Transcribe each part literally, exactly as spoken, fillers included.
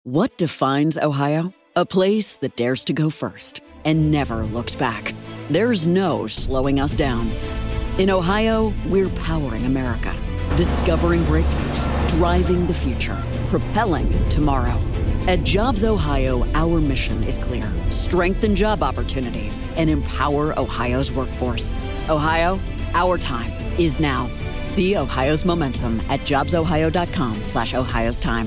What defines Ohio? A place that dares to go first and never looks back. There's no slowing us down. In Ohio, we're powering America, discovering breakthroughs, driving the future, propelling tomorrow. At Jobs Ohio, our mission is clear: strengthen job opportunities and empower Ohio's workforce. Ohio, our time is now. See Ohio's momentum at jobsohio.com slash Ohio's time.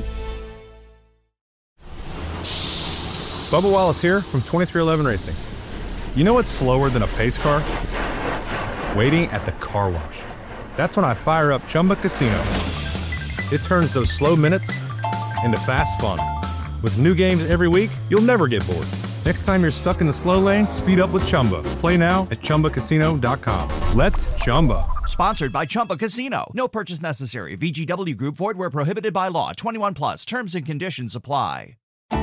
Bubba Wallace here from twenty-three eleven Racing. You know what's slower than a pace car? Waiting at the car wash. That's when I fire up Chumba Casino. It turns those slow minutes into fast fun. With new games every week, you'll never get bored. Next time you're stuck in the slow lane, speed up with Chumba. Play now at chumba casino dot com. Let's Chumba. Sponsored by Chumba Casino. No purchase necessary. V G W Group. Void where prohibited by law. twenty-one plus. Terms and conditions apply.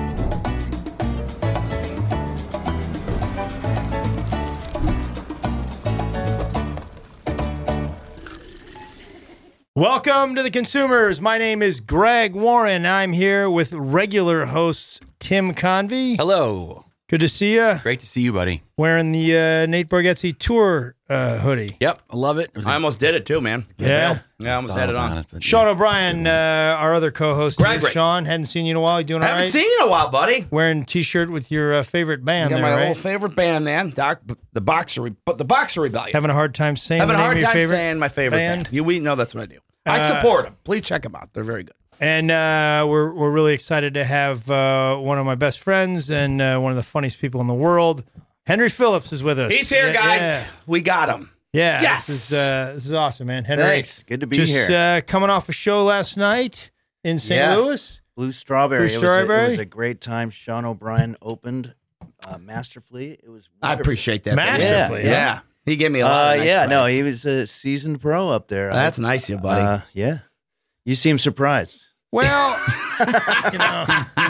Welcome to The Consumers. My name is Greg Warren. I'm here with regular hosts Tim Convey. Hello. Good to see you. Great to see you, buddy. Wearing the uh, Nate Bargatze Tour uh, hoodie. Yep, I love it. it I almost did it too, man. Yeah. Yeah, I almost had it on. Honest, but Sean yeah. O'Brien, uh, our other co-host. Greg, here. Greg. Sean, hadn't seen you in a while. You doing all Haven't right? seen you in a while, buddy. Wearing a T-shirt with your uh, favorite band Got there, my right? old favorite band, man. Doc, the Boxer, but the Boxer Rebellion. Having a hard time saying Having the a name hard of your time favorite saying my favorite band. band. You, we know that's what I do. I Uh, support them. Please check them out. They're very good. And uh, we're we're really excited to have uh, one of my best friends and uh, one of the funniest people in the world. Henry Phillips is with us. He's here, Yeah, guys. Yeah, We got him. yeah Yes. This is uh, this is awesome, man. Henry, Thanks. Good to be just, here. uh, coming off a show last night in Saint Yeah. Louis. Blue Strawberry. Blue It was, a, it Strawberry? was a great time. Sean O'Brien opened uh, masterfully. It was I wonderful. appreciate that. Masterfully, Yeah. huh? yeah. He gave me a lot Uh, of nice yeah, no, credits. he was a seasoned pro up there. That's I- nice, you buddy. Uh, yeah. You seem surprised. Well, you know,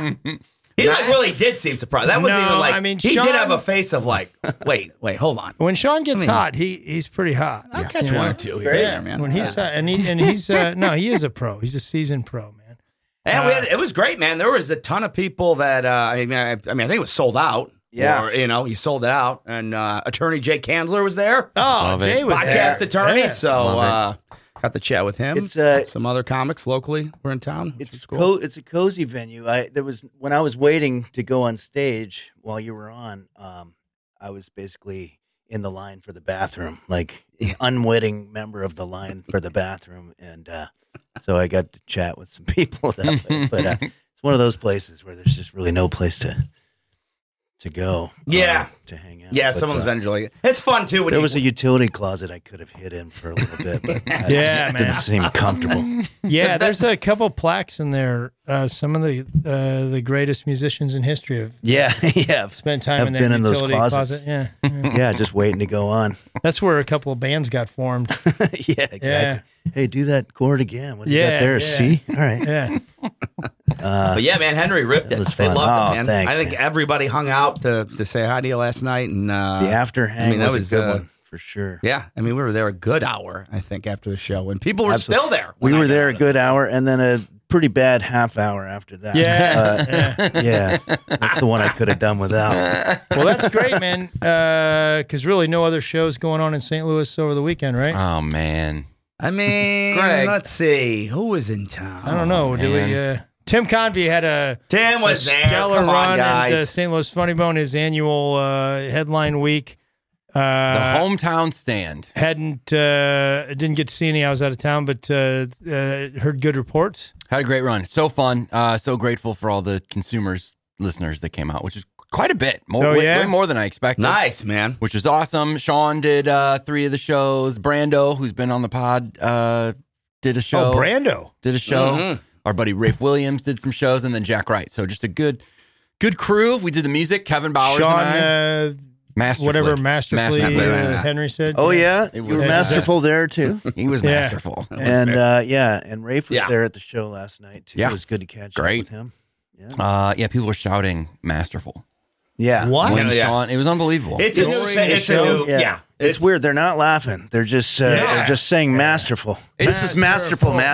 he like really did seem surprised. That wasn't No, even like, I mean, he Sean- did have a face of like, wait, wait, hold on. when Sean gets I mean- hot, he he's pretty hot. I'll catch You one know? or two here, Yeah, there, man. when he's uh, and he and he's uh, no, he is a pro. He's a seasoned pro, man. And we Uh, had, it was great, man. There was a ton of people that, uh, I mean, I, I mean, I think it was sold out. Yeah. Or, you know, he sold it out. And uh, attorney Jay Kanzler was there. Oh, Love Jay it. was Podcast there. attorney. Yeah. So Love uh, got to chat with him. It's, uh, Some other comics locally were in town. which It's was cool. co- it's a cozy venue. I there was when I was waiting to go on stage while you were on. Um, I was basically in the line for the bathroom, like an unwitting member of the line for the bathroom, and uh, so I got to chat with some people that way. But uh, it's one of those places where there's just really no place to to go. Yeah. uh, to hang out. Yeah, But, some of uh, them's enjoy it. It's fun, too. When There you, was a utility closet I could have hid in for a little bit, but I Yeah, just man. didn't seem comfortable. Yeah, there's a couple plaques in there. Uh, some of the uh, the greatest musicians in history have Yeah, yeah. spent time Have in that been in those utility closets. closet. Yeah, yeah. Yeah, just waiting to go on. That's where a couple of bands got formed. Yeah, exactly. Yeah. Hey, do that chord again. What do you Yeah, got there? yeah. C? All right. Yeah, But yeah, man, Henry ripped it. That was They fun. loved Oh, it, man. thanks, I think man. everybody hung out to, to say hi to you last night. And uh, The after hang I mean, that was, was, a good uh, one for sure. Yeah, I mean, we were there a good hour, I think, after the show, and people were Absolutely. still there. We when I were got there a out. good hour and then a pretty bad half hour after that. yeah. Uh, yeah. yeah. That's the one I could have done without. Well, that's great, man. Because really, no other shows going on in Saint Louis over the weekend, right? Oh, man. I mean, Greg. let's see. Who was in town? I don't know. Do we? Uh, Tim Convey had a, Tim a was there. stellar Come on, run guys. at uh, Saint Louis Funny Bone, his annual uh, headline week. The Uh, hometown stand. hadn't uh, didn't get to see any. I was out of town, but uh, uh, heard good reports. Had a great run. So fun. Uh, so grateful for all the consumers, listeners that came out, which is quite a bit. More, Oh, way, yeah? way more than I expected. Nice, man. Which was awesome. Sean did uh, three of the shows. Brando, who's been on the pod, uh, did a show. Oh, Brando. did a show. Mhm. Our buddy Rafe Williams did some shows, and then Jack Wright. So just a good, good crew. We did the music. Kevin Bowers Sean, and I. uh, Masterfully. whatever masterfully Masterfully. uh, Henry said. Oh, yeah? It You was- were masterful there, too? He was Yeah. masterful. And, uh, yeah, and Rafe was Yeah. there at the show last night, too. Yeah. It was good to catch Great. up with him. Yeah. Uh, yeah, people were shouting masterful. Yeah. What? When Yeah. Sean, it was unbelievable. It's a new, During say- the it's a show? new, Yeah. yeah. It's, weird. They're not laughing. They're just uh, Yeah. they're just saying masterful. This is masterful, man. Yeah.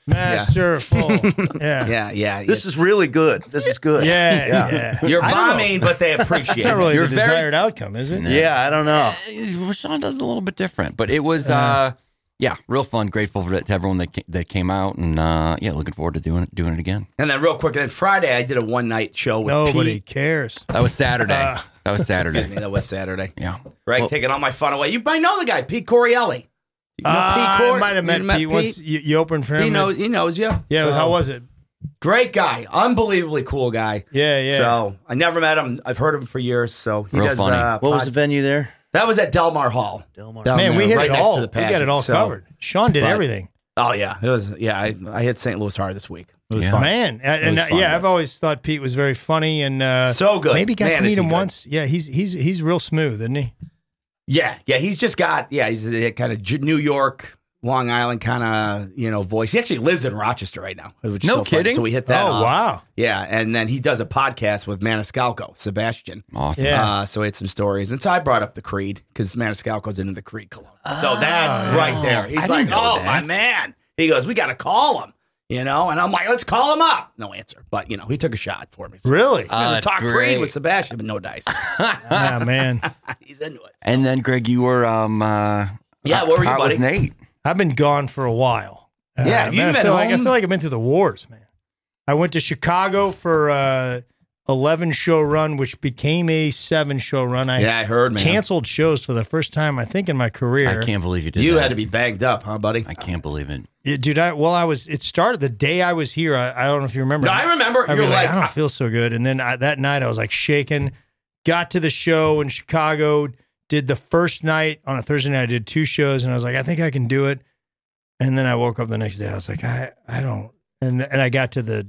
Masterful. Yeah. Yeah, yeah. This is really good. This is good. Yeah, yeah. You're I don't know. bombing, but they appreciate It's not it. really You're the very- desired outcome, is it? Yeah, I don't know. Uh, well, Sean does a little bit different, but it was, uh, yeah, real fun. Grateful for, to everyone that ca- that came out, and uh, yeah, looking forward to doing it, doing it again. And then real quick, and then Friday I did a one night show with Nobody Pete. cares. That was Saturday. Uh, that was I Saturday. mean, that was Saturday. Yeah. Greg taking all my fun away. You might know the guy, Pete Corielli. You know Uh, Pete Cor- I might have met you met Pete once. You, you opened for him. He at- knows. He knows you. Yeah, So, how was it? Great guy, unbelievably cool guy. Yeah, yeah. So I never met him. I've heard of him for years. So he Real does. funny. Uh, What was pod- the venue there? That was at Delmar Hall. Delmar. Down Man, there, we hit right it next all. to We the got it pageant. all So- covered. Sean did but- everything. Oh yeah, it was. Yeah, I, I hit Saint Louis hard this week. It was Yeah. fun. Man, and, and, was uh, fun. yeah, I've always thought Pete was very funny and uh, So good. Maybe got Man, to is meet he him good. once. Yeah, he's he's he's real smooth, isn't he? Yeah, yeah. He's just got. Yeah, he's a kind of New York, Long Island kind of you know voice. He actually lives in Rochester right now. Which is No so funny. kidding? So we hit that. Oh off. wow. Yeah, and then he does a podcast with Maniscalco, Sebastian. Awesome. Yeah. Uh, so we had some stories. And so I brought up the Creed because Maniscalco's into the Creed cologne. So that right there. He's I like, didn't know oh, my that." man. He goes, we got to call him, you know? And I'm like, let's call him up. No answer. But, you know, he took a shot for me. So Really? I'm Uh, gonna that's talk great. Creed with Sebastian, but no dice. Ah, man. He's into it. And then, Greg, you were, um, uh, Yeah, where were you, out with buddy? Nate. I've been gone for a while. Uh, Yeah, have you man, I been feel like I home? feel like I've been through the wars, man. I went to Chicago for a eleven show run, which became a seven show run. I Yeah, I heard, man. canceled shows for the first time I think in my career. I can't believe you did You that. had to be banged up, huh, buddy? I can't believe it. Yeah, dude, I well, I was. It started the day I was here. I, I don't know if you remember. No, I remember. I You're was like, like, I don't feel so good. And then I, that night, I was like shaking. Got to the show in Chicago. Did the first night on a Thursday night. I did two shows, and I was like, I think I can do it. And then I woke up the next day. I was like, I, I don't. And and I got to the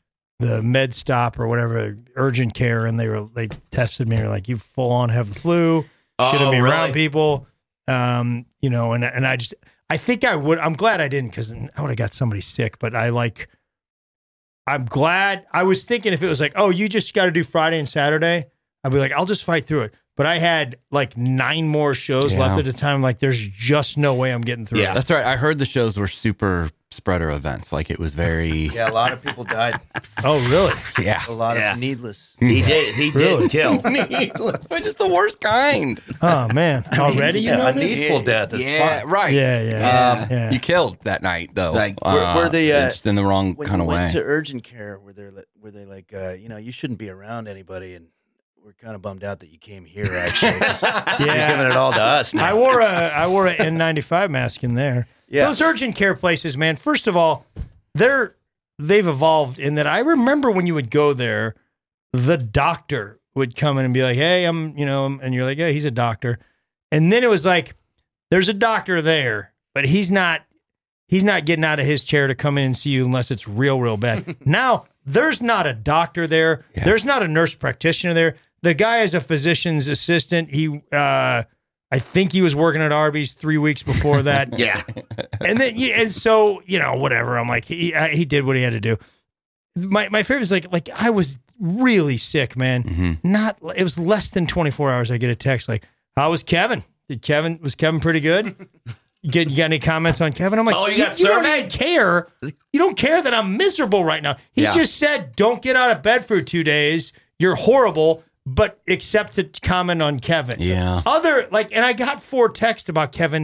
the med stop or whatever, urgent care, and they were they tested me. They're like, you full on have the flu. Shouldn't Oh, be around really? people. Um, you know, and and I just I think I would. I'm glad I didn't because I would have got somebody sick. But I like. I'm glad. I was thinking if it was like, oh, you just got to do Friday and Saturday, I'd be like, I'll just fight through it. But I had like nine more shows Yeah. left at the time. Like, there's just no way I'm getting through Yeah. it. That's right. I heard the shows were super spreader events. Like, it was very, Yeah, a lot of people died. Oh, really? yeah. A lot Yeah. of needless. he did. He did Really? kill. Needless, which is the worst kind. Oh man, already you know a this? needful death is yeah, fun. right. Yeah, yeah, Yeah. yeah. You killed that night, though. Like, were- were they, uh, just in the wrong When kind you of way? went to urgent care, were they were they like, uh, you know, you shouldn't be around anybody, and we're kind of bummed out that you came here. Actually, 'cause you're giving it all to us now. I wore a I wore an N ninety-five mask in there. Yeah. Those urgent care places, man. First of all, they're they've evolved in that I remember when you would go there, the doctor would come in and be like, "Hey, I'm," you know, and you're like, "Yeah, he's a doctor," and then it was like, "There's a doctor there, but he's not he's not getting out of his chair to come in and see you unless it's real, real bad." Now there's not a doctor there. Yeah. There's not a nurse practitioner there. The guy is a physician's assistant. He, uh, I think he was working at Arby's three weeks before that. Yeah. And then, yeah, and so, you know, whatever. I'm like, he, I, he did what he had to do. My, my favorite is like, like I was really sick, man. Mhm. Not, it was less than twenty-four hours. I get a text like, how was Kevin? Did Kevin, was Kevin pretty good? You get, you got any comments on Kevin? I'm like, Oh, you got you don't surveyed? even care. You don't care that I'm miserable right now. He Yeah. just said, don't get out of bed for two days. You're horrible, but except to comment on Kevin. Yeah. Other, like, and I got four texts about Kevin.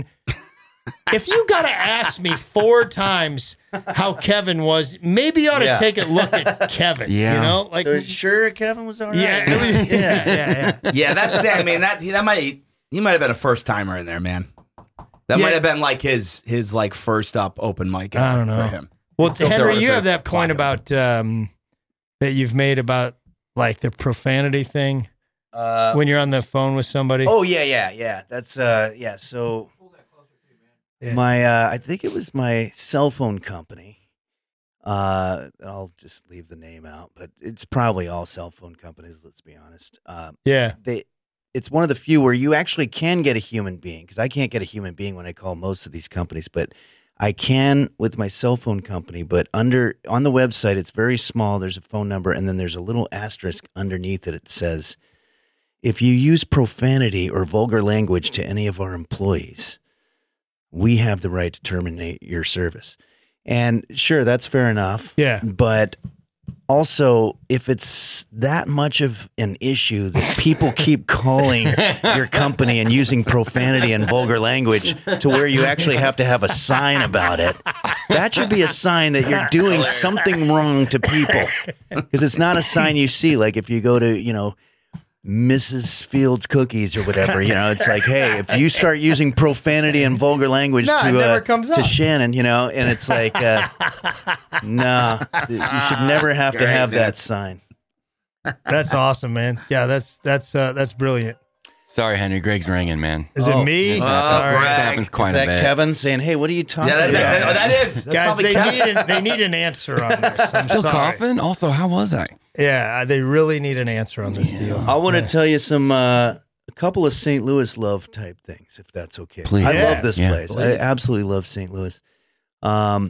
If you got to ask me four times how Kevin was, maybe you ought to Yeah. take a look at Kevin. Yeah. You know, like, So sure, Kevin was all right. yeah, it was, yeah, yeah, yeah. Yeah, that's. I mean, that that might he might have been a first timer in there, man. That Yeah. might have been like his his like first up open mic. I don't know. For him. Well, He'd still throw Henry, it you if have they're that point clocking him. about um, that you've made about like the profanity thing Uh, when you're on the phone with somebody. oh yeah, yeah, yeah. That's uh, yeah. So Yeah. my, uh, I think it was my cell phone company. Uh, I'll just leave the name out, but it's probably all cell phone companies. Let's be honest. Um, Yeah. they it's one of the few where you actually can get a human being, because I can't get a human being when I call most of these companies, but I can with my cell phone company. But under on the website, it's very small. There's a phone number, and then there's a little asterisk underneath it. It says, if you use profanity or vulgar language to any of our employees, we have the right to terminate your service. And sure, that's fair enough. Yeah. But also, if it's that much of an issue that people keep calling your company and using profanity and vulgar language to where you actually have to have a sign about it, that should be a sign that you're doing something wrong to people. Because it's not a sign you see. Like if you go to, you know, Missus Fields Cookies or whatever, you know, it's like, hey, if you start using profanity and vulgar language No, it to never uh, comes to up. Shannon, you know, and it's like, uh, no, you should never have to Great, have man. that sign. That's awesome, man. Yeah, that's that's uh, that's brilliant. Sorry, Henry. Greg's ringing, man. Is Oh. it me? This Oh, happens, Greg. this happens quite Is a that bit. Kevin saying, hey, what are you talking Yeah, that's, about? that, that is. That's Guys, probably they Kevin. need an, they need an answer on this. I'm Still sorry. coughing? Also, how was I? Yeah, they really need an answer on this deal. I want to tell you some, uh, a couple of Saint Louis love type things, if that's okay. Please. I Yeah. love this Yeah. place. I absolutely love Saint Louis. Um,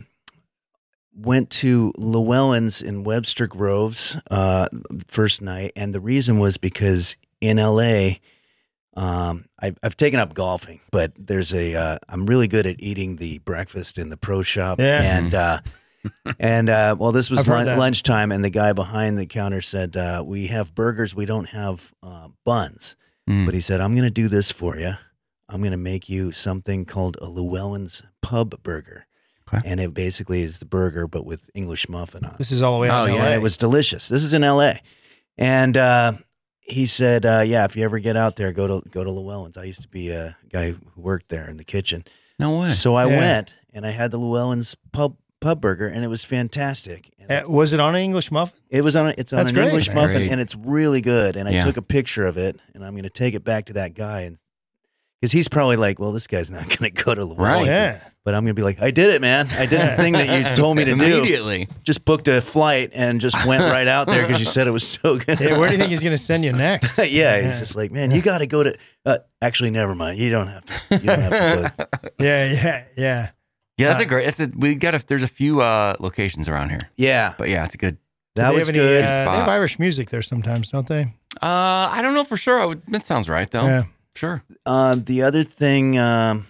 went to Llewellyn's in Webster Groves uh, first night, and the reason was because in L A, um, I've, I've taken up golfing, but there's a uh, I'm really good at eating the breakfast in the pro shop, Yeah. and uh, and uh, well, this was I've heard lun- that. lunchtime, and the guy behind the counter said, uh, "We have burgers, we don't have uh, buns." Mm. But he said, I'm going to do this for you. I'm going to make you something called a Llewellyn's Pub Burger. Okay. And it basically is the burger, but with English muffin on it. This is all the way out Oh, in yeah, L A. And it was delicious. This is in L A. And uh, he said, uh, yeah, if you ever get out there, go to go to Llewellyn's. I used to be a guy who worked there in the kitchen. No way. So I Yeah. went, and I had the Llewellyn's Pub Pub Burger, and it was fantastic. And Uh, was it on an English muffin? It was on. A, it's on That's an great. English That's muffin, great. and it's really good. And I Yeah. took a picture of it, and I'm going to take it back to that guy, and because he's probably like, "Well, this guy's not going to go to Llewellyn's." Right. Yeah. But I'm going to be like, "I did it, man! I did the thing that you told me to do. Immediately. Just booked a flight and just went right out there because you said it was so good." Yeah, where do you think he's going to send you next? yeah, Yeah. he's just like, "Man, you got to go to." Uh, actually, never mind. You don't have to. You don't have to go. Yeah, yeah, yeah. Yeah, that's Uh, a great. That's a, we got a, there's a few uh, locations around here, Yeah, but yeah, it's a good. that Do they was have any, good. uh, they have spot. Irish music there sometimes, don't they? Uh, I don't know for sure. I would, that sounds right though. Yeah. Sure. Uh, the other thing um,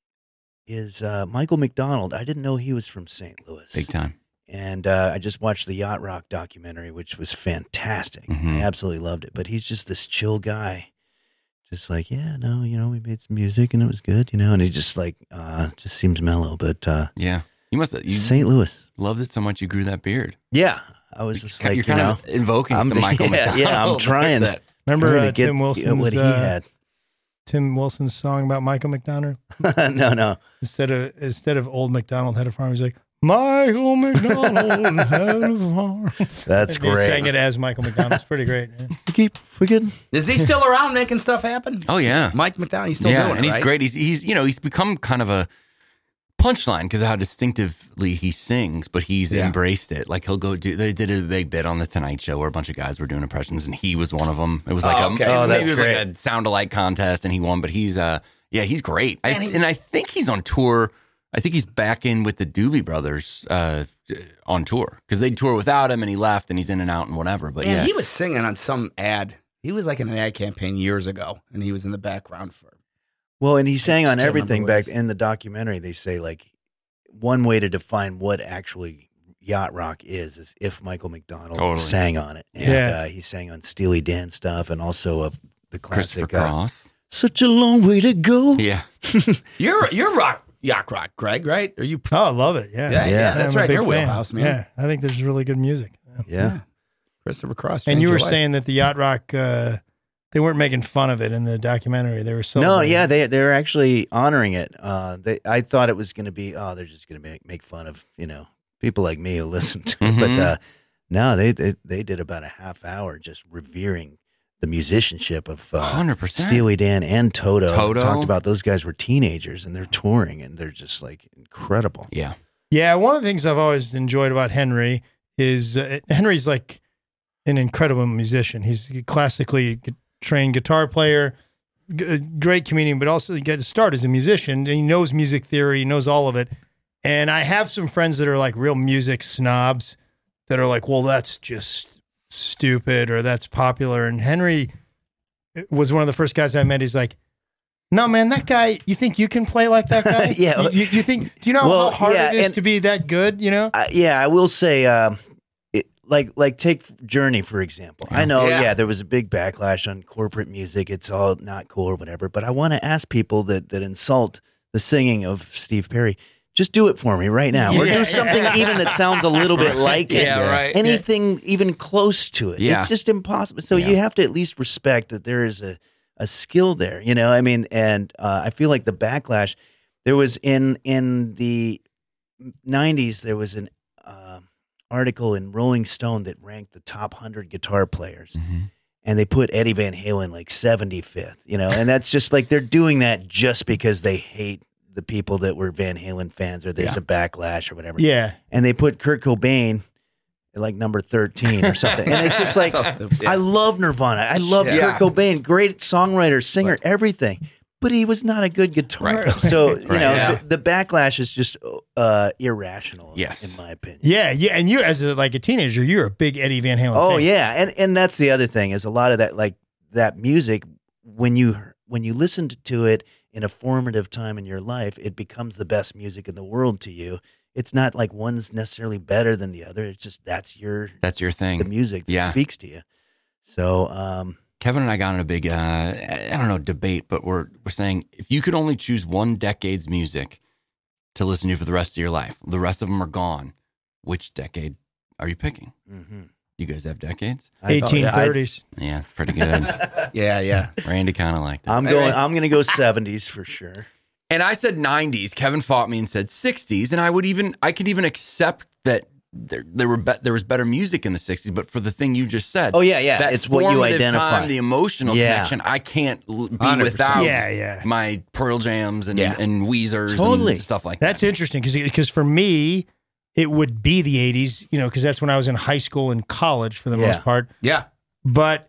is uh, Michael McDonald. I didn't know he was from Saint Louis. Big time. And uh, I just watched the Yacht Rock documentary, which was fantastic. Mhm. I absolutely loved it. But he's just this chill guy. Just like, yeah, no, you know, we made some music and it was good, you know, and he just like, uh, just seems mellow. But uh, Yeah. You must have. You Saint Louis. loved it so much you grew that beard. Yeah. I was just You're like, you kind know, of invoking I'm- some Michael yeah, McDonald. yeah, I'm with trying. that. Remember trying uh, to get, Tim get Wilson's what he uh, had. Tim Wilson's song about Michael McDonald? no, no. Instead of instead of Old McDonald had a farm, he's like, Michael McDonald had a farm. That's And he great. sang it as Michael McDonald. It's pretty great. Yeah. We keep forgetting. Is he still around making stuff happen? Oh yeah. Mike McDonald, he's still yeah, doing and it, he's right? great. He's he's you know he's become kind of a punchline because of how distinctively he sings, but he's Yeah. embraced it. Like he'll go do. They did a big bit on the Tonight Show where a bunch of guys were doing impressions, and he was one of them. It was like Oh, a okay. Oh, maybe that's it was great. like a sound alike contest, and he won. But he's uh yeah he's great. I, Man, he- and I think he's on tour. I think he's back in with the Doobie Brothers uh, on tour because they tour without him, and he left, and he's in and out and whatever. But Man, yeah, he was singing on some ad. He was like in an ad campaign years ago, and he was in the background for. Well, and he sang on still everything remember what back he in the documentary. They say like one way to define what actually yacht rock is is if Michael McDonald Totally. sang on it. And, Yeah. uh, he sang on Steely Dan stuff and also of the Christopher classic uh, Cross. "Such a Long Way to Go." Yeah, You're you're rock yacht rock, Greg, right? Are you? Oh, I love it. Yeah. Yeah, yeah, that's I'm a right. big Your fan. wheelhouse, man. Yeah, I think there's really good music. Yeah. Yeah. Christopher Cross. And changed you were your life. saying that the Yacht Rock, uh, they weren't making fun of it in the documentary. They were No, celebrating yeah, it. they they're actually honoring it. Uh, they I thought it was going to be oh they're just going to make make fun of you know people like me who listen to it, but Mhm. uh, no, they, they they did about a half hour just revering the musicianship of uh, one hundred percent. Steely Dan and Toto. Toto. Talked about those guys were teenagers and they're touring and they're just like incredible. Yeah. Yeah, one of the things I've always enjoyed about Henry is uh, Henry's like an incredible musician. He's a classically gu- trained guitar player, g- a great comedian, but also he got to start as a musician. And he knows music theory, he knows all of it. And I have some friends that are like real music snobs that are like, well, that's just stupid or that's popular. And Henry was one of the first guys I met. He's like, No, man, that guy. You think you can play like that guy? Yeah. You, you think? Do you know Well, how hard yeah, it is and- to be that good? You know. Uh, yeah, I will say, um, it, like, like take Journey for example. I know, Yeah. yeah. there was a big backlash on corporate music. It's all not cool or whatever. But I want to ask people that that insult the singing of Steve Perry. Just do it for me right now, or Yeah. do something even that sounds a little bit like it. Yeah, right. Anything even close to it. Yeah. It's just impossible. So Yeah. you have to at least respect that there is a, a skill there. You know, I mean, and uh, I feel like the backlash. There was in in the nineties. There was an uh, article in Rolling Stone that ranked the top hundred guitar players. Mm-hmm. And they put Eddie Van Halen like seventy-fifth, you know, and that's just like they're doing that just because they hate the people that were Van Halen fans, or there's Yeah. a backlash or whatever. Yeah. And they put Kurt Cobain at like number thirteen or something. And it's just like, So stupid. I love Nirvana. I love Yeah. Kurt Cobain, great songwriter, singer, everything. But he was not a good guitarist. Right. So, you Right, know, yeah. the, the backlash is just uh, irrational, Yes. in my opinion. Yeah, yeah, and you as a, like a teenager, you're a big Eddie Van Halen. Oh fan. yeah, and and that's the other thing is a lot of that like that music when you when you listened to it in a formative time in your life, it becomes the best music in the world to you. It's not like one's necessarily better than the other. It's just that's your That's your thing. the music that Yeah. speaks to you. So um, Kevin and I got in a big, uh, I don't know, debate, but we're we're saying if you could only choose one decade's music to listen to for the rest of your life, the rest of them are gone. Which decade are you picking? mhm. You guys have decades? I thought- eighteen I- thirties. Yeah, pretty good. Yeah, yeah. Randy kind of liked it. I'm going. I'm going to go seventies for sure. And I said nineties. Kevin fought me and said sixties, and I would even I could even accept that there there were be, there was better music in the sixties. But for the thing you just said, Oh, yeah, yeah. that It's what you formative identify. time, the emotional Yeah. connection. I can't l- be one hundred percent. without Yeah, yeah. my Pearl Jams and Yeah. and Weezers Totally. and stuff like That's that. interesting because because for me, it would be the eighties, you know, because that's when I was in high school and college for the Yeah. most part. Yeah. But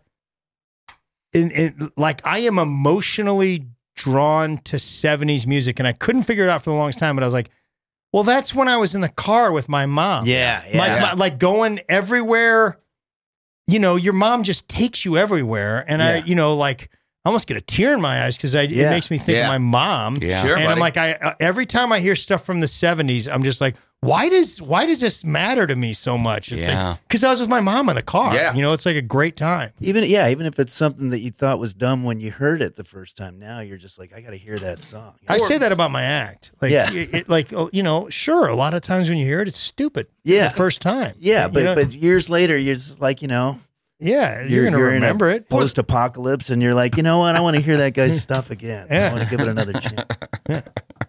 in, in like I am emotionally drawn to seventies music, and I couldn't figure it out for the longest time. But I was like, well, that's when I was in the car with my mom. Yeah, My- yeah. my- like going everywhere. You know, your mom just takes you everywhere, and I, Yeah. you know, like I almost get a tear in my eyes because I Yeah. it makes me think Yeah. of my mom. Yeah. Sure, And I'm buddy. like, I uh, every time I hear stuff from the seventies, I'm just like, why does why does this matter to me so much? It's Yeah. because I was with my mom in the car. Yeah. You know, it's like a great time. Even yeah, even if it's something that you thought was dumb when you heard it the first time, now you're just like, I got to hear that song. I say that about my act. Like, Yeah. it, it- like oh, you know, sure, a lot of times when you hear it, it's stupid. Yeah. the first time. Yeah, You but know? but years later, you're just like, you know, yeah, you're, gonna remember in a it. post-apocalypse, and you're like, you know what? I want to hear that guy's stuff again. Yeah. I want to give it another chance.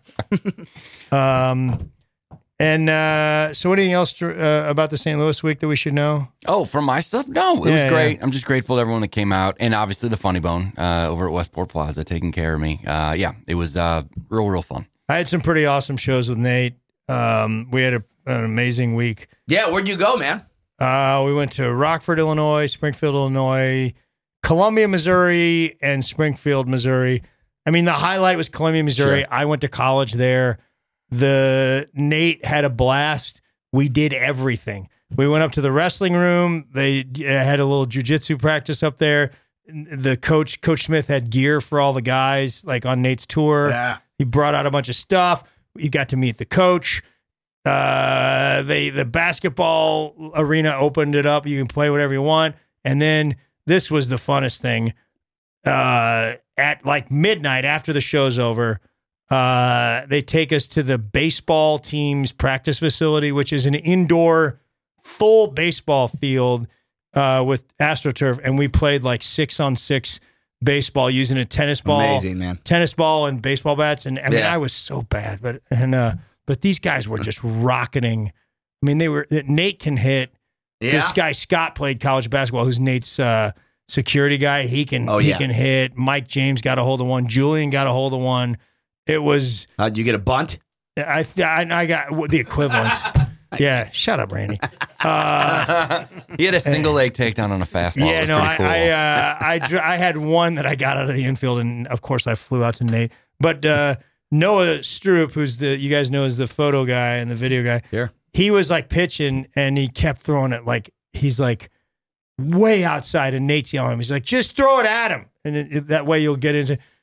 Um, and uh, so, anything else uh, about the Saint Louis week that we should know? Oh, from my stuff? No, it Yeah, was yeah. great. I'm just grateful to everyone that came out, and obviously the Funny Bone uh, over at Westport Plaza taking care of me. Uh, yeah, it was uh, real, real fun. I had some pretty awesome shows with Nate. Um, we had a, an amazing week. Yeah, where'd you go, man? Uh, we went to Rockford, Illinois, Springfield, Illinois, Columbia, Missouri, and Springfield, Missouri. I mean, the highlight was Columbia, Missouri. Sure. I went to college there. The Nate had a blast. We did everything. We went up to the wrestling room. They uh, had a little jujitsu practice up there. The coach, Coach Smith, had gear for all the guys, like on Nate's tour. Yeah. He brought out a bunch of stuff. You got to meet the coach. Uh, they the basketball arena opened it up. You can play whatever you want. And then this was the funnest thing. Uh, at like midnight after the show's over, uh, they take us to the baseball team's practice facility, which is an indoor full baseball field uh, with AstroTurf, and we played like six on six baseball using a tennis ball, Amazing, man. tennis ball and baseball bats. And I mean, Yeah. I was so bad, but and uh, but these guys were just rocketing. I mean, they were. Nate can hit. Yeah. This guy Scott played college basketball, who's Nate's uh, security guy. He can Oh, he yeah. can hit. Mike James got a hold of one. Julian got a hold of one. It was How'd you get a bunt? I I, I got the equivalent. Yeah, shut up, Randy. Uh, He had a single leg takedown on a fastball. yeah, it was no, pretty I cool. I, uh, I dr- I had one that I got out of the infield, and of course I flew out to Nate. But uh, Noah Stroop, who's the you guys know is the photo guy and the video guy, Sure. he was like pitching, and he kept throwing it like he's like way outside, and Nate's yelling at him. He's like, just throw it at him, and it, it- that way you'll get into.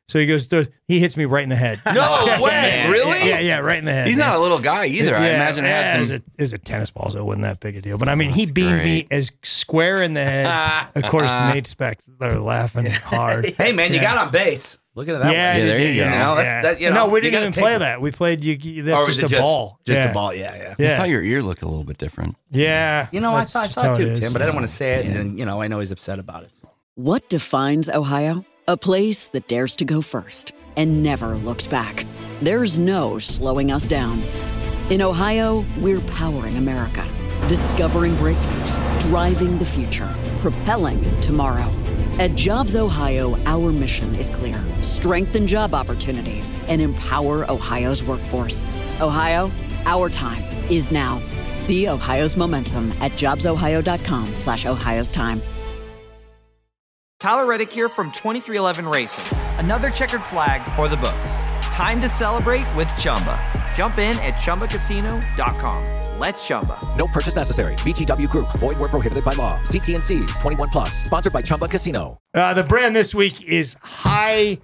So he goes, through, he hits me right in the head. No way, really? Yeah, yeah, right in the head. He's man. not a little guy either. I Yeah, imagine it yeah, had as some. a, as a tennis ball, so it wasn't that big a deal. But I mean, he That's beamed me great. as square in the head. Of course, Nate Speck, they're laughing hard. Hey, man, you Yeah. got on base. Look at it that yeah, way. Yeah, there yeah, you go. yeah, You know, that's- yeah. that- you know, no, we you didn't gotta even take play it. that. We played you. you- That's Or was just it a ball. Just yeah. a ball, yeah, yeah. I Yeah, thought your ear looked a little bit different. yeah. You know, I That's thought I just saw how it too, is. Tim, but I didn't want to say it. And then, you know, I know he's upset about it. What defines Ohio? A place that dares to go first and never looks back. There's no slowing us down. In Ohio, we're powering America, discovering breakthroughs, driving the future, propelling tomorrow. At Jobs Ohio, our mission is clear: strengthen job opportunities and empower Ohio's workforce. Ohio, our time is now. See Ohio's momentum at jobsohio.com slash Ohio's time. Tyler Reddick here from twenty-three eleven Racing. Another checkered flag for the books. Time to celebrate with Chumba. Jump in at chumba casino dot com. Let's Chumba. No purchase necessary. V G W Group. Void where prohibited by law. See T and C's. twenty-one plus. Sponsored by Chumba Casino. Uh, the brand this week is High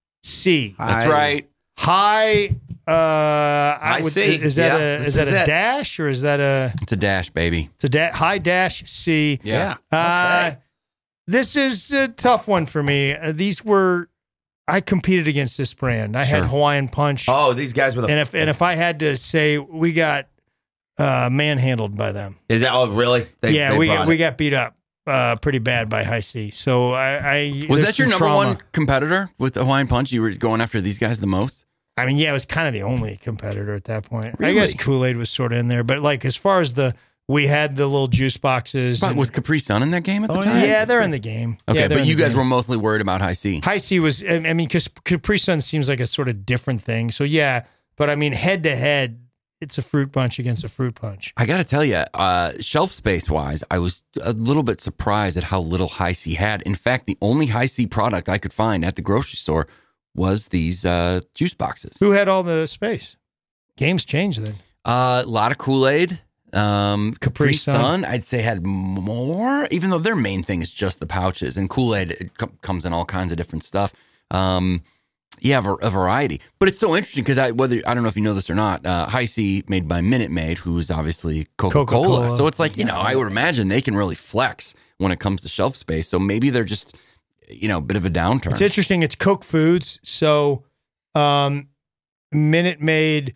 C. That's I- right. High. Uh, I High would, C. Is that Yeah, a this is that is a it. dash or is that a? It's a dash, baby. It's a da- high dash C. Yeah. Uh, This is a tough one for me. Uh, these were, I competed against this brand. I had Sure. Hawaiian Punch, Oh, these guys with a. and if and if I had to say, we got uh, manhandled by them. Is that, oh, really? They, yeah, they we brought got, we it. got beat up uh, pretty bad by High C. So I, I Was there's that your some number trauma. one competitor with the Hawaiian Punch? You were going after these guys the most? I mean, yeah, it was kind of the only competitor at that point. Really? I guess Kool-Aid was sort of in there, but like as far as the, we had the little juice boxes. But and- was Capri Sun in that game at the Oh, time? yeah, they're in the game. Okay, Yeah, they're but in you the guys game. were mostly worried about High C. High C was, I I mean, because Capri Sun seems like a sort of different thing. So yeah, but I mean, head to head, it's a fruit punch against a fruit punch. I got to tell you, uh, shelf space wise, I was a little bit surprised at how little High C had. In fact, the only High C product I could find at the grocery store was these uh, juice boxes. Who had all the space? Games changed then. Uh, a lot of Kool-Aid. Um, Capri, Capri Sun. Sun. I'd say had more, even though their main thing is just the pouches. And Kool-Aid it com- comes in all kinds of different stuff. Um, yeah, a variety. But it's so interesting because I whether I don't know if you know this or not. Uh, High C made by Minute Maid, who is obviously Coca-Cola. Coca-Cola. So it's like you know, I would imagine they can really flex when it comes to shelf space. So maybe they're just you know a bit of a downturn. It's interesting. It's Coke Foods. So, um, Minute Maid.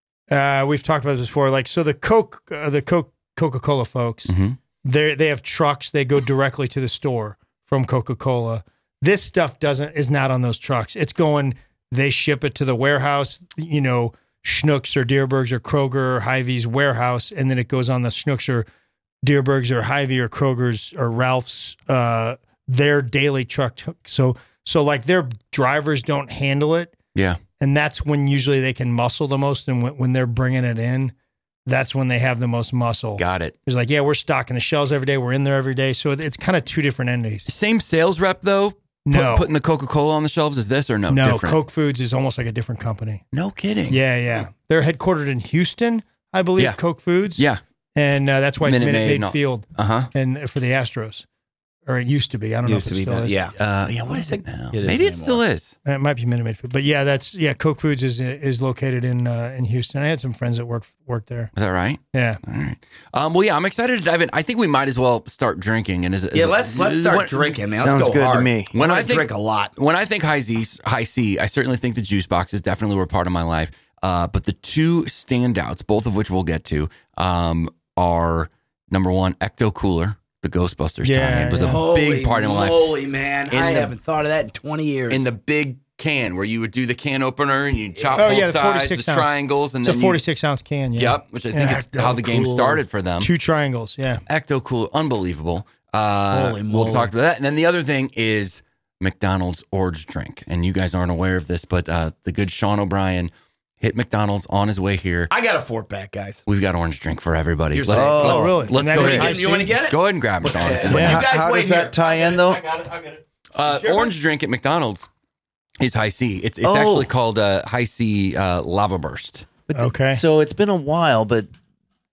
Uh, we've talked about this before. Like, so the Coke, uh, the Coke, Coca-Cola folks, Mhm. they they have trucks. They go directly to the store from Coca-Cola. This stuff doesn't is not on those trucks. It's going. They ship it to the warehouse. You know, Schnucks or Deerbergs or Kroger or Hy-Vee's warehouse, and then it goes on the Schnucks or Deerbergs or Hy-Vee or Kroger's or Ralph's uh, their daily truck. So so like their drivers don't handle it. Yeah. And that's when usually they can muscle the most. And when, when they're bringing it in, that's when they have the most muscle. Got it. It's like, yeah, we're stocking the shelves every day. We're in there every day. So it- it's kind of two different entities. Same sales rep though. Put- No. putting the Coca-Cola on the shelves is this or no? No, different? Coke Foods is almost like a different company. No kidding. Yeah, yeah. They're headquartered in Houston, I believe, Yeah. Coke Foods. Yeah. And uh, that's why Minute it's Minute Maid Maid and all- Field Uh huh. and for the Astros. Or it used to be. I don't Used know to if it be, still but is. yeah. Uh, yeah. What is it now? It Maybe it isn't still is. It might be Minute Maid Food. But yeah, that's yeah, Coke Foods is is located in uh, in Houston. I had some friends that work work there. Is that right? Yeah. All right. Um, well, yeah, I'm excited to dive in. I think we might as well start drinking. And is, it- is Yeah, it- let's let's start when- drinking, man. Sounds let's go good to hard. me. When When I I think- drink a lot. When I think high Z, high C, I certainly think the juice boxes definitely were part of my life. Uh, but the two standouts, both of which we'll get to, um, are number one, Ecto Cooler, the Ghostbusters Yeah, tie-in, was a Holy big part of my life. moly, man! In I the- haven't thought of that in twenty years. In the big can where you would do the can opener and you chop Oh, both yeah, the sides, the forty-six ounce. triangles, and It's a then forty-six ounce can. you, Yeah. yep, which I think Yeah, is how the game cool. started for them. Two triangles. Yeah. Ecto Cooler, unbelievable. Uh, Holy we'll moly. talk about that. And then the other thing is McDonald's Orange Drink. And you guys aren't aware of this, but uh, the good Sean O'Brien hit McDonald's on his way here. I got a four pack, guys. We've got Orange Drink for everybody. You're Let's, sick. let's, Oh, really? let's And that go is ahead. high and You, you want to get it? Go ahead and grab it, Sean. if you Well, want. you How, guys how wait does here. that tie in though? Uh, Orange Drink at McDonald's is High C. It's it's Oh. actually called uh, High C uh, Lava Burst. But Okay. So it's been a while, but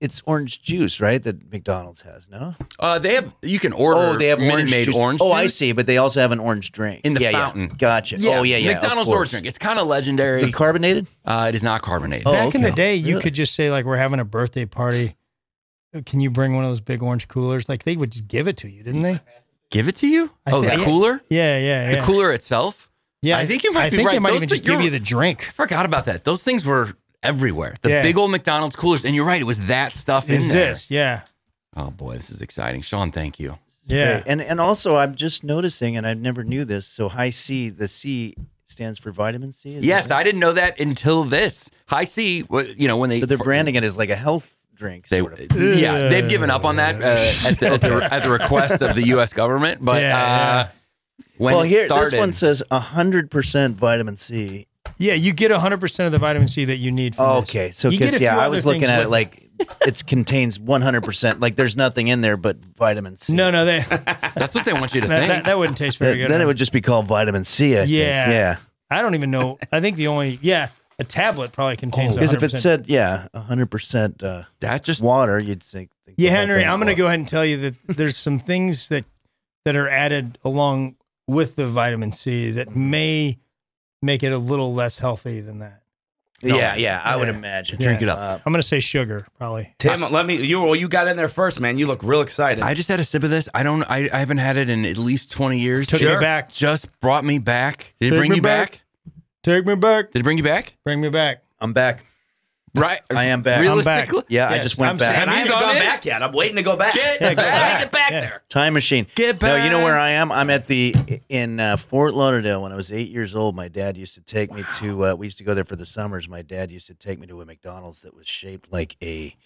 it's orange juice, right? That McDonald's has, no? Uh, they have. You can order. Oh, they have Minute orange Maid juice. orange. Oh, juice I see. But they also have an orange drink in the yeah, fountain. Yeah. Gotcha. Yeah, oh, yeah, yeah. McDonald's orange drink. It's kind of legendary. Is it carbonated? Uh, it is not carbonated. Oh, Back okay. in the day, you Really? could just say like, "We're having a birthday party. Can you bring one of those big orange coolers?" Like they would just give it to you, didn't they? Give it to you? I Oh, think- the cooler? Yeah, yeah, yeah. The cooler itself? Yeah, I think you might I be think right. they might Those even thi- just give you're- you the drink. I forgot about that. Those things were everywhere. The Yeah. big old McDonald's coolers. And you're right. It was that stuff in Is there. this? Yeah, Oh, boy. This is exciting. Sean, thank you. yeah. Great. And and also, I'm just noticing, and I never knew this. So high C, the C stands for vitamin C. Is Yes, that I didn't know that until this. High C, wh- you know, when they. right? So they're branding it as like a health drink, They, sort of. yeah, they've given up on that uh, at, the, at, the, at the request of the U S government. But Yeah, uh, when well, it here started, this one says one hundred percent vitamin C. Yeah, you get one hundred percent of the vitamin C that you need. From Oh, this. okay, so You get because a yeah, few I other was looking things at with it like it contains one hundred percent. Like there's nothing in there but vitamin C. No, no, they, that's what they want you to that, think. that, that wouldn't taste very Th- good. then it huh? would just be called vitamin C. I think. Yeah. yeah. I don't even know. I think the only yeah, a tablet probably contains. Because if it one hundred percent. said yeah, one hundred percent uh, that just water, you'd think. think the Yeah, whole Henry, thing's I'm going to water. go ahead and tell you that there's some things that that are added along with the vitamin C that may make it a little less healthy than that. Yeah, yeah, I would Yeah. imagine. Drink it up. Uh, I'm going to say sugar, probably. Tim, let me. You well, you got in there first, man. You look real excited. I just had a sip of this. I don't. I, I haven't had it in at least twenty years. Took It me back. Just brought me back. Did it Take bring me you back? back. Take me back. Did it bring you back? Bring me back. I'm back. Right. I am back. I'm back. Realistically, Yeah, I Yes, just went I'm back. and I Have you haven't gone gone in? back yet. I'm waiting to go back. Get Yeah, go back. back. Get back Yeah. there. Time machine. Get No, you know back. where I am? I'm at the in uh, Fort Lauderdale. When I was eight years old, my dad used to take me to. Uh, we used to go there for the summers. My dad used to take me to a McDonald's that was shaped like a,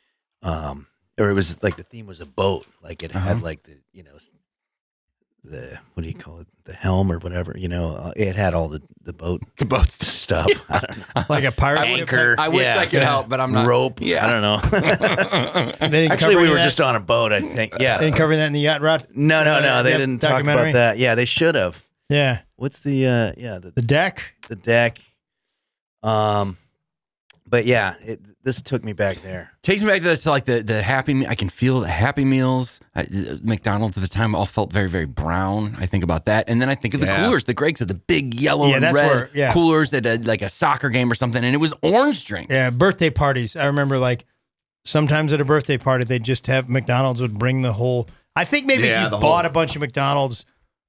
um, or it was like the theme was a boat. Like it had like the you know, the what do you call it? The helm or whatever. You know, uh, it had all the the boat The both. stuff. I don't know. Like a pirate I would- Anchor. I wish Yeah. I could help, but I'm not. Rope. Yeah. I don't know. They didn't Actually, cover we any were of that? just on a boat. I think. Yeah. They didn't cover that in the yacht rod. No, no, no. They Yep, didn't talk documentary? about that. Yeah, they should have. Yeah, What's the uh yeah, the the deck. the deck. Um but yeah, it, this took me back there. Takes me back to, the, to like the the happy. Me- I can feel the Happy Meals. I, McDonald's at the time all felt very very brown. I think about that, and then I think of the Yeah. coolers. The Greg said the big yellow Yeah, and that's red where- yeah. coolers at a, like a soccer game or something, and it was orange drink. Yeah, birthday parties. I remember like sometimes at a birthday party they'd just have McDonald's would bring the whole. I think maybe Yeah, if you the bought whole- a bunch of McDonald's,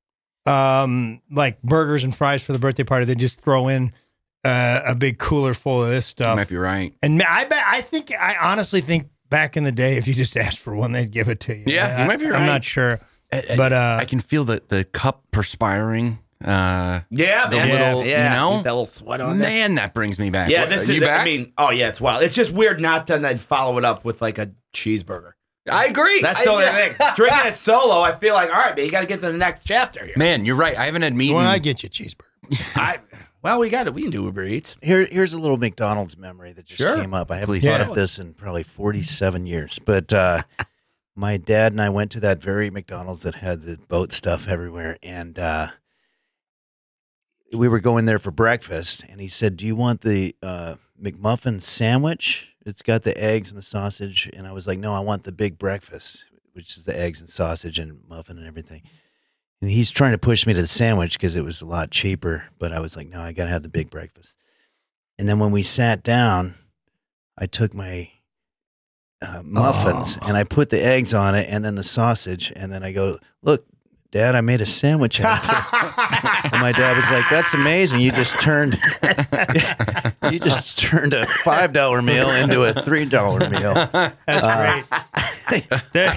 um, like burgers and fries for the birthday party, they'd just throw in uh, a big cooler full of this You stuff. might be right. And I bet I think I honestly think back in the day, if you just asked for one, they'd give it to you. Yeah, I, you might be I'm right. not sure, I- I- but uh, I can feel the the cup perspiring. Uh, Yeah, the man. little, yeah. you know, Get that little sweat on there. man, that brings me back. Yeah, What, this are is. you back? I mean, oh yeah, it's wild. It's just weird not to then follow it up with like a cheeseburger. I agree. That's I- the only yeah. thing. Drinking it solo, I feel like all right, man. You got to get to the next chapter here. Man, you're right. I haven't had meat. when in- I get you a cheeseburger, I well, we got it. We can do Uber Eats. Here here's a little McDonald's memory that just Sure. came up. I haven't Please. thought Yeah. of this in probably forty-seven years. But uh my dad and I went to that very McDonald's that had the boat stuff everywhere, and uh we were going there for breakfast, and he said, "Do you want the uh, McMuffin sandwich? It's got the eggs and the sausage." And I was like, "No, I want the big breakfast, which is the eggs and sausage and muffin and everything." And he's trying to push me to the sandwich because it was a lot cheaper, but I was like, "No, I got to have the big breakfast." And then when we sat down, I took my uh, muffins and I put the eggs on it, and then the sausage, and then I go, "Look, Dad, I made a sandwich out of it." And my dad was like, "That's amazing! You just turned, you just turned a five dollar meal into a three dollar meal." that's Uh, great. there,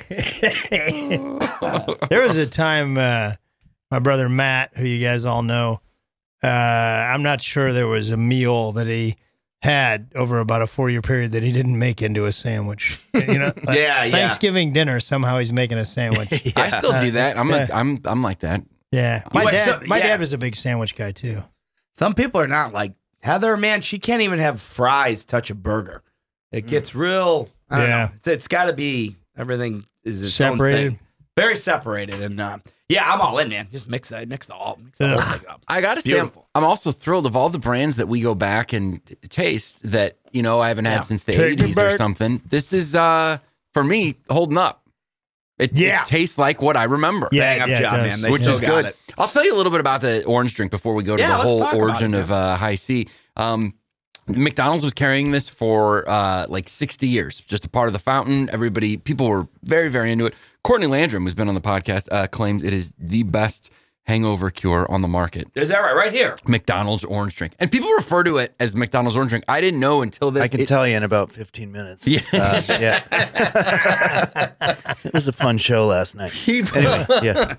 there was a time uh, my brother Matt, who you guys all know, uh, I'm not sure there was a meal that he had over about a four year period that he didn't make into a sandwich. You know, like Yeah, yeah. Thanksgiving dinner, somehow he's making a sandwich. I still do that. I'm Yeah. a, I'm I'm like that. Yeah, my What, dad, so- my yeah. dad was a big sandwich guy too. Some people are not like Heather. Man, she can't even have fries touch a burger. It gets real. I don't Yeah. know. It's, it's got to be everything is its Separated. Own thing. Very separated. And uh, yeah, I'm all in, man. Just mix that, mix the all, mix the whole thing up. I got to say, I'm, I'm also thrilled of all the brands that we go back and taste that, you know, I haven't had Yeah. since the Take it eighties or back. something. This is, uh, for me, holding up. It, Yeah. it tastes like what I remember. Yeah, Bang up yeah, it job, does. man. They which still is got good. it. I'll tell you a little bit about the orange drink before we go to Yeah, the let's whole talk about origin it, of uh, High C. Um, McDonald's was carrying this for uh, like sixty years, just a part of the fountain. Everybody, people were very, very into it. Courtney Landrum, who's been on the podcast, uh, claims it is the best hangover cure on the market. Is that right? Right here. McDonald's orange drink. And people refer to it as McDonald's orange drink. I didn't know until this. I can it- tell you in about fifteen minutes. Yeah. Uh, yeah. It was a fun show last night. Anyway, yeah.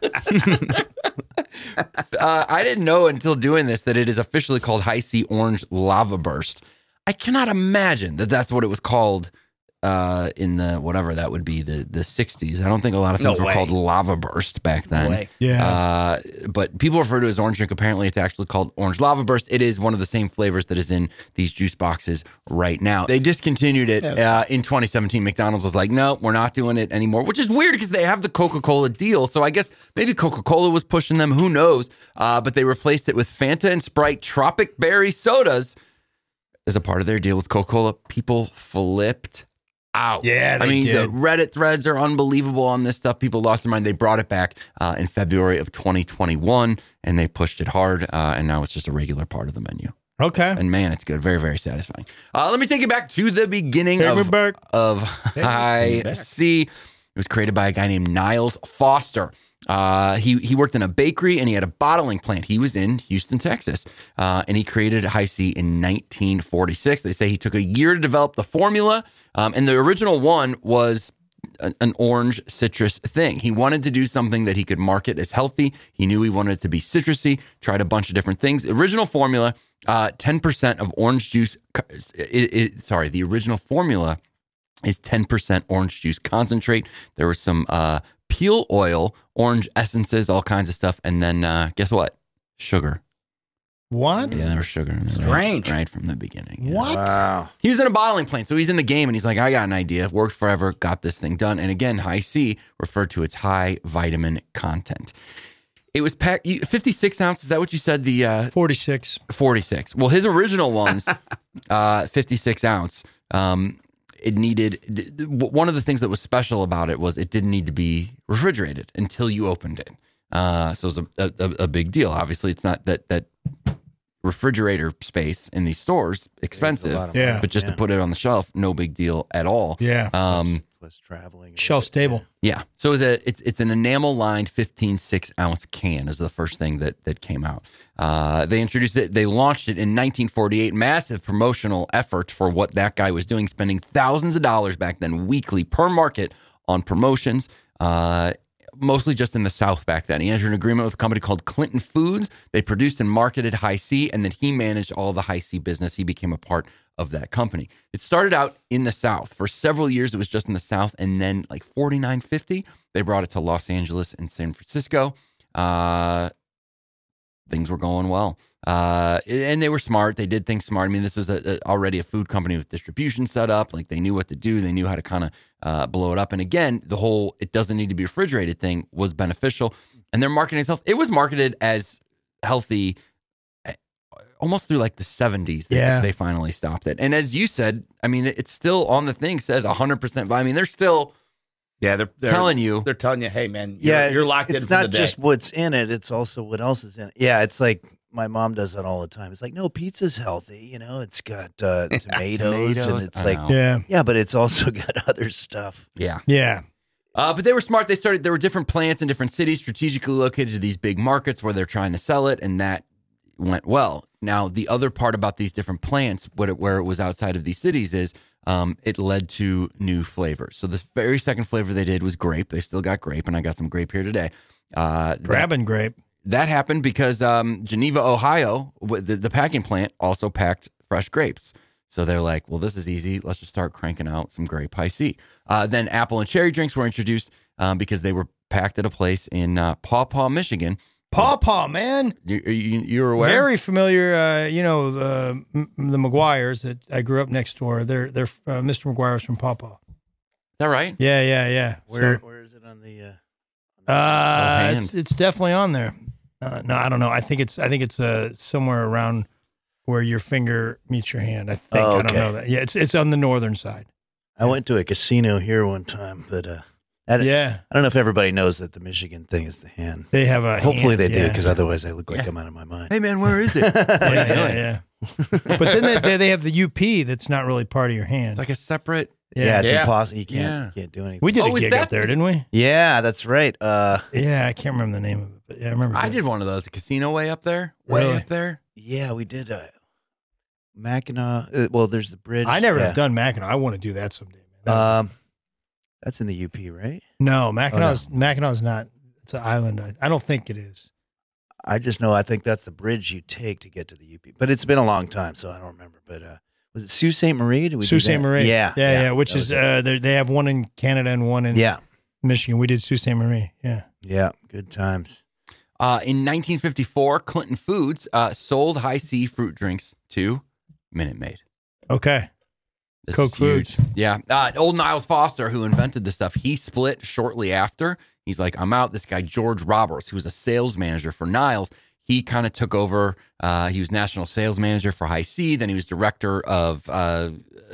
uh, I didn't know until doing this that it is officially called High C Orange Lava Burst. I cannot imagine that that's what it was called uh, in the whatever that would be the the sixties. I don't think a lot of things No were way. called Lava Burst back then. way. Yeah. Uh, but people refer to it as orange drink. Apparently, it's actually called Orange Lava Burst. It is one of the same flavors that is in these juice boxes right now. They discontinued it uh, in twenty seventeen. McDonald's was like, no, we're not doing it anymore, which is weird because they have the Coca-Cola deal. So I guess maybe Coca-Cola was pushing them. Who knows? Uh, but they replaced it with Fanta and Sprite Tropic Berry sodas as a part of their deal with Coca-Cola. People flipped out. Yeah, I they mean, did. the Reddit threads are unbelievable on this stuff. People lost their mind. They brought it back uh, in February of twenty twenty-one, and they pushed it hard, uh, and now it's just a regular part of the menu. Okay. And man, it's good. Very, very satisfying. Uh, let me take you back to the beginning Take me of, back. of High C. It was created by a guy named Niles Foster. Uh, he he worked in a bakery and he had a bottling plant. He was in Houston, Texas, uh, and he created High C in nineteen forty-six. They say he took a year to develop the formula, um, and the original one was a- an orange citrus thing. He wanted to do something that he could market as healthy. He knew he wanted it to be citrusy. Tried a bunch of different things. The original formula, uh, ten percent of orange juice. It, it, sorry, the original formula is ten percent orange juice concentrate. There was some uh, peel oil, orange essences, all kinds of stuff. And then uh, guess what? Sugar. What? Yeah, there was sugar in there. Strange. Right, right from the beginning. Yeah. What? Wow. He was in a bottling plant, so he's in the game, and he's like, I got an idea. Worked forever, got this thing done. And again, High C referred to its high vitamin content. It was packed, you- fifty-six ounces. Is that what you said? The uh, forty-six. forty-six. Well, his original ones, uh, fifty-six ounce. Um, it needed, th- th- one of the things that was special about it was it didn't need to be refrigerated until you opened it. Uh, so it was a, a, a big deal. Obviously, it's not that, that refrigerator space in these stores expensive, lot of Yeah. money. but just to Yeah. put it on the shelf, no big deal at all. Yeah. Um, Plus traveling. Shelf stable. yeah. So it was a it's it's an enamel lined fifteen six ounce can is the first thing that that came out. Uh, they introduced it. They launched it in nineteen forty-eight. Massive promotional effort for what that guy was doing, spending thousands of dollars back then weekly per market on promotions. Uh, mostly just in the South back then. He entered an agreement with a company called Clinton Foods. They produced and marketed High C, and then he managed all the High C business. He became a part of that company. It started out in the South. For several years, it was just in the South, and then like forty-nine fifty, they brought it to Los Angeles and San Francisco. Uh, things were going well. Uh, and they were smart. They did things smart. I mean, this was a, a, already a food company with distribution set up. Like they knew what to do. They knew how to kind of uh, blow it up. And again, the whole it doesn't need to be refrigerated thing was beneficial. And their marketing itself, it was marketed as healthy almost through like the seventies. They, Yeah. they finally stopped it. And as you said, I mean, it's still on the thing, says one hundred percent. I mean, they're still Yeah, they're, they're telling you. They're telling you, hey man, you're, Yeah, you're locked it's in for not the day. just what's in it; it's also what else is in it. Yeah, it's like my mom does that all the time. It's like, no, pizza's healthy. You know, it's got uh, tomatoes, and Tomatoes, it's I like, know. Yeah. yeah, but it's also got other stuff. Yeah. Yeah. Uh, but they were smart. They started, there were different plants in different cities strategically located to these big markets where they're trying to sell it, and that went well. Now, the other part about these different plants, what it, where it was outside of these cities, is um, it led to new flavors. So, the very second flavor they did was grape. They still got grape, and I got some grape here today. Uh, that- Grabbing grape. That happened because um, Geneva, Ohio, w- the, the packing plant also packed fresh grapes. So they're like, well, this is easy. Let's just start cranking out some grape High C. Uh, then apple and cherry drinks were introduced um, because they were packed at a place in uh, Paw Paw, Michigan. Paw Paw, man. You, you, you're aware? Very familiar. Uh, you know, the the McGuires that I grew up next door. They're they're uh, Mister McGuire's from Paw Paw. Is that right? Yeah, yeah, yeah. Where So, where is it on the? Uh, Uh, hand. it's, it's definitely on there. Uh, no, I don't know. I think it's I think it's uh, somewhere around where your finger meets your hand. I think Oh, I don't okay. know that. Yeah, it's it's on the northern side. I went to a casino here one time, but uh, I, don't- Yeah, I don't know if everybody knows that the Michigan thing is the hand. they have a. Hopefully hand, they do, yeah. because otherwise I look like I'm out of my mind. Hey man, where is it? yeah, yeah, yeah. But then they, they they have the U P that's not really part of your hand. It's like a separate. Yeah, it's Yeah. impossible. You can't, Yeah. you can't do anything. we did Oh, a is gig that- up there, didn't we? yeah, that's right. Uh, Yeah, I can't remember the name of it, but yeah, I remember. I doing did one of those. The casino way up there. Way Really? up there. yeah, we did uh, Mackinac. Uh, well, there's the bridge. it. I never yeah. have done Mackinac. I want to do that someday. Man. That- Um, that's in the U P, right? no, Mackinac's Mackinac's not. It's an island. I, I don't think it is. I just know I think that's the bridge you take to get to the U P. But it's been a long time, so I don't remember. But uh, was it Sault Ste. Marie? Did we Sault do Ste. that? Marie. Yeah, yeah, yeah. Which that is was it. uh, they they have one in Canada and one in yeah, Michigan. We did Sault Ste. Marie. Yeah. yeah. Good times. Uh, in nineteen fifty-four, Clinton Foods uh, sold High C fruit drinks to Minute Maid. Okay. This Coke is huge. Foods. Yeah. Uh, old Niles Foster, who invented this stuff, he split shortly after. He's like, I'm out. This guy, George Roberts, who was a sales manager for Niles, he kind of took over. Uh, he was national sales manager for High C. Then he was director of uh,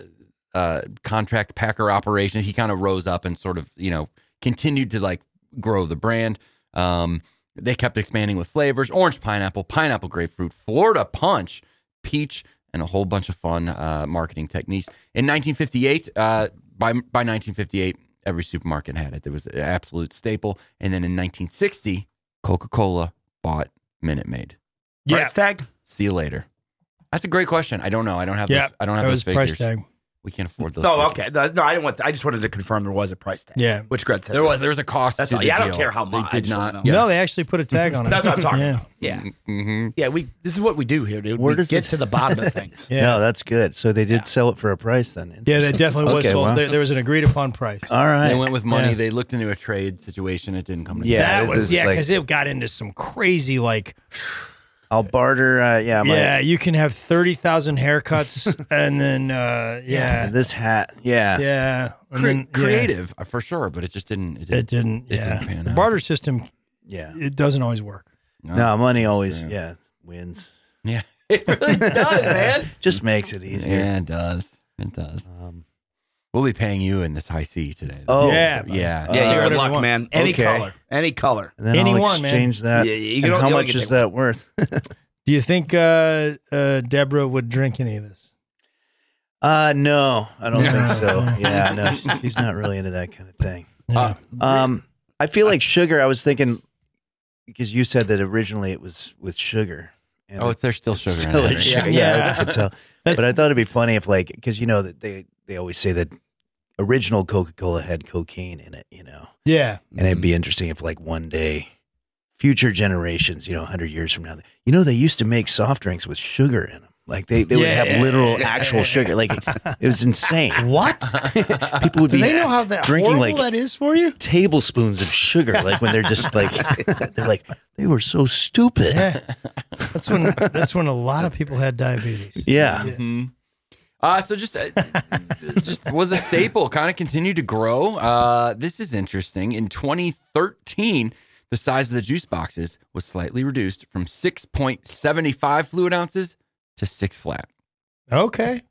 uh, contract packer operations. He kind of rose up and sort of, you know, continued to like grow the brand. Um, they kept expanding with flavors: orange pineapple, pineapple grapefruit, Florida punch, peach, and a whole bunch of fun uh, marketing techniques. In nineteen fifty-eight, uh, by by nineteen fifty-eight, every supermarket had it. There was an absolute staple. And then in nineteen sixty, Coca-Cola bought Minute Maid. Yeah. Price tag? See you later. That's a great question. I don't know. I don't have. Yeah. those, I don't have that those was price figures. tag. We can't afford those. Oh, figures. okay. No, no, I didn't want. I just wanted to confirm there was a price tag. Yeah. Which Greg said There was. There was a cost. That's to all. the Yeah, I don't deal. care how much. I They did just wanna not. know. No, they actually put a tag on it. That's what I'm talking yeah. about. Yeah, Mm-hmm. yeah. We. This is what we do here, dude. Where we does get it- to the bottom of things. Yeah. No, that's good. So they did Yeah. sell it for a price then. Yeah, that definitely was Okay, sold. wow. There, there was an agreed upon price. All right. They went with money. Yeah. They looked into a trade situation. It didn't come together. Yeah, that it was was yeah, like- because it got into some crazy like I'll barter. Uh, yeah, my, yeah, you can have thirty thousand haircuts and then uh, yeah, This hat. Yeah. yeah, and Cre- then, yeah. creative uh, for sure, but it just didn't. It It didn't. didn't. It Yeah, didn't pan the out. barter system Yeah. it doesn't always work. No, money always, true. yeah, wins. Yeah, it really does, man. Just makes it easier. Yeah, it does. It does. Um, We'll be paying you in this high C today. oh, Yeah. yeah. Yeah, Uh, you're whatever in you luck, want. man. Any Okay. color, any color. And then Anyone, I'll man. exchange that. Yeah, you and can- how you only much can is take one. that worth? Do you think uh, uh, Deborah would drink any of this? Uh, no, I don't No. think so. Yeah, no, she- she's not really into that kind of thing. Uh, Um, I feel like sugar. I was thinking because you said that originally it was with sugar. And oh, it's, there's still sugar still in is it. sugar. Yeah. Yeah, I could tell. But I thought it'd be funny if, like, because you know that they they always say that original Coca-Cola had cocaine in it, you know, Yeah, and it'd be interesting if, like, one day, future generations, you know, a hundred years from now, you know, they used to make soft drinks with sugar in them. Like they, they would Yeah. have literal actual sugar. Like it was insane. what? People would Do be they know how that drinking horrible like that is for you? tablespoons of sugar. Like when they're just like they're like they were so stupid. Yeah, that's when that's when a lot of people had diabetes. Yeah. Mhm. Uh, so just, uh, just was a staple, kind of continued to grow. Uh, this is interesting. In twenty thirteen, the size of the juice boxes was slightly reduced from six point seven five fluid ounces to six flat. Okay.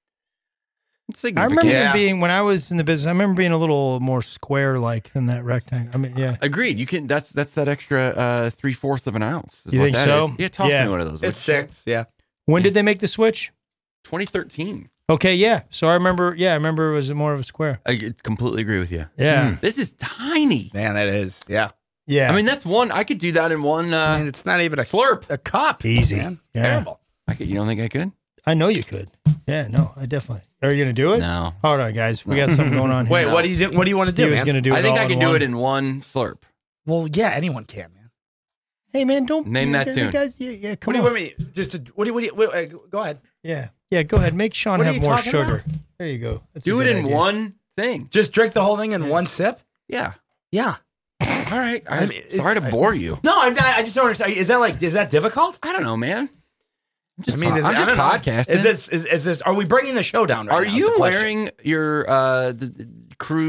It's I significant. remember Yeah. them being when I was in the business. I remember being a little more square like than that rectangle. I mean, yeah. Agreed. You can. That's that's that extra uh, three fourths of an ounce. is You what think that so? is. Yeah, toss Yeah. me one of those. It's six. Yeah. When did they make the switch? twenty thirteen. Okay, yeah. So I remember. Yeah, I remember it was more of a square. I completely agree with you. Yeah, This is tiny. Man, that is. Yeah. yeah. I mean, that's one. I could do that in one I uh, mean, it's not even a slurp. a cup. Easy. Man. Yeah. Terrible. I could, you don't think I could? I know you could. Yeah, no, I definitely. Are you gonna do it? No. Hold on, guys. We got something going on here. Wait, what do you do? What do you want to do? He was man? gonna do it. I think all I can in do one. it in one slurp. Well, yeah, anyone can, man. Hey, man, don't Name you that guys- tune. Guys, yeah, yeah. What Come do you on. want me? Just to, what do you? What do you? Wait, uh, go ahead. Yeah, yeah. Go ahead. Make Sean What are have you more talking sugar. about? There you go. That's a Do it good in idea. one thing. Just drink the whole thing in one sip. Yeah. Yeah. All right. I I'm mean, sorry to it- bore you. No, I'm not. I just don't understand. Is that like? Is that difficult? I don't know, man. I'm just, I mean, is I'm it, just I don't know. podcasting. Is this? Is, is this? Are we bringing the show down right Are now? is you the question. wearing your uh, the, the cruise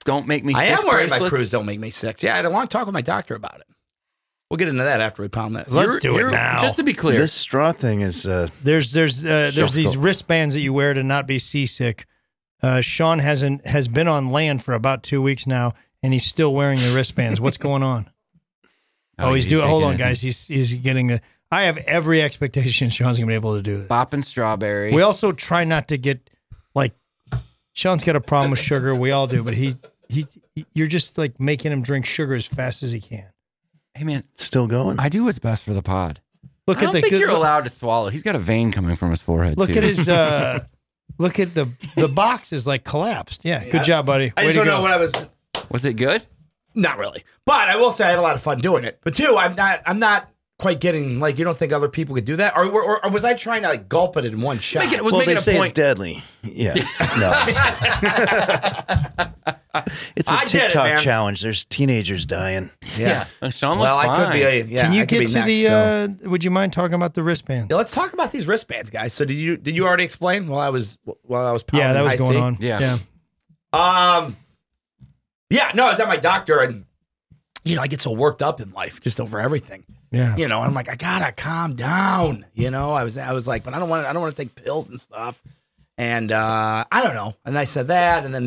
don't make me I sick am worried my bracelets. cruise don't make me sick. Yeah, I had a long talk with my doctor about it. We'll get into that after we pound this. Let's You're- do it you're- now. Just to be clear, This straw thing is uh, There's there's uh, there's these Difficult. wristbands that you wear to not be seasick. Uh, Sean hasn't has been on land for about two weeks now, and he's still wearing the wristbands. What's going on? Oh, Oh, he's he's doing. Hold taking on, it. guys. He's he's getting the. I have every expectation Sean's gonna be able to do this. Bop and strawberry. We also try not to get like Sean's got a problem with sugar. We all do, but he he you're just like making him drink sugar as fast as he can. hey, man, still going. I do what's best for the pod. Look I at don't the think good- you're look- allowed to swallow. He's got a vein coming from his forehead. Look too. at his. uh Look at the the box is like collapsed. Yeah, good job, buddy. I Way just to don't go. know what I was. Was it good? Not really, but I will say I had a lot of fun doing it. But two, I'm not. I'm not quite getting like you don't think other people could do that, or or, or was I trying to like gulp it in one shot? Making- was well, they making a say point. it's deadly. Yeah. No. It's a I did it, TikTok man. challenge. There's teenagers dying. Yeah. Uh, Sean looks Well, I could fine. be. A, yeah, Can you I could get be to next, the? so. uh Would you mind talking about the wristbands? Yeah, let's talk about these wristbands, guys. So did you did you already explain while I was while I was pounding Yeah, that was high going C? on. Yeah. yeah. Um, yeah, no, I was at my doctor, and you know, I get so worked up in life just over everything. Yeah. You know, and I'm like, I gotta calm down. You know, I was, I was like, but I don't want, I don't want to take pills and stuff. And uh, I don't know. And I said that, and then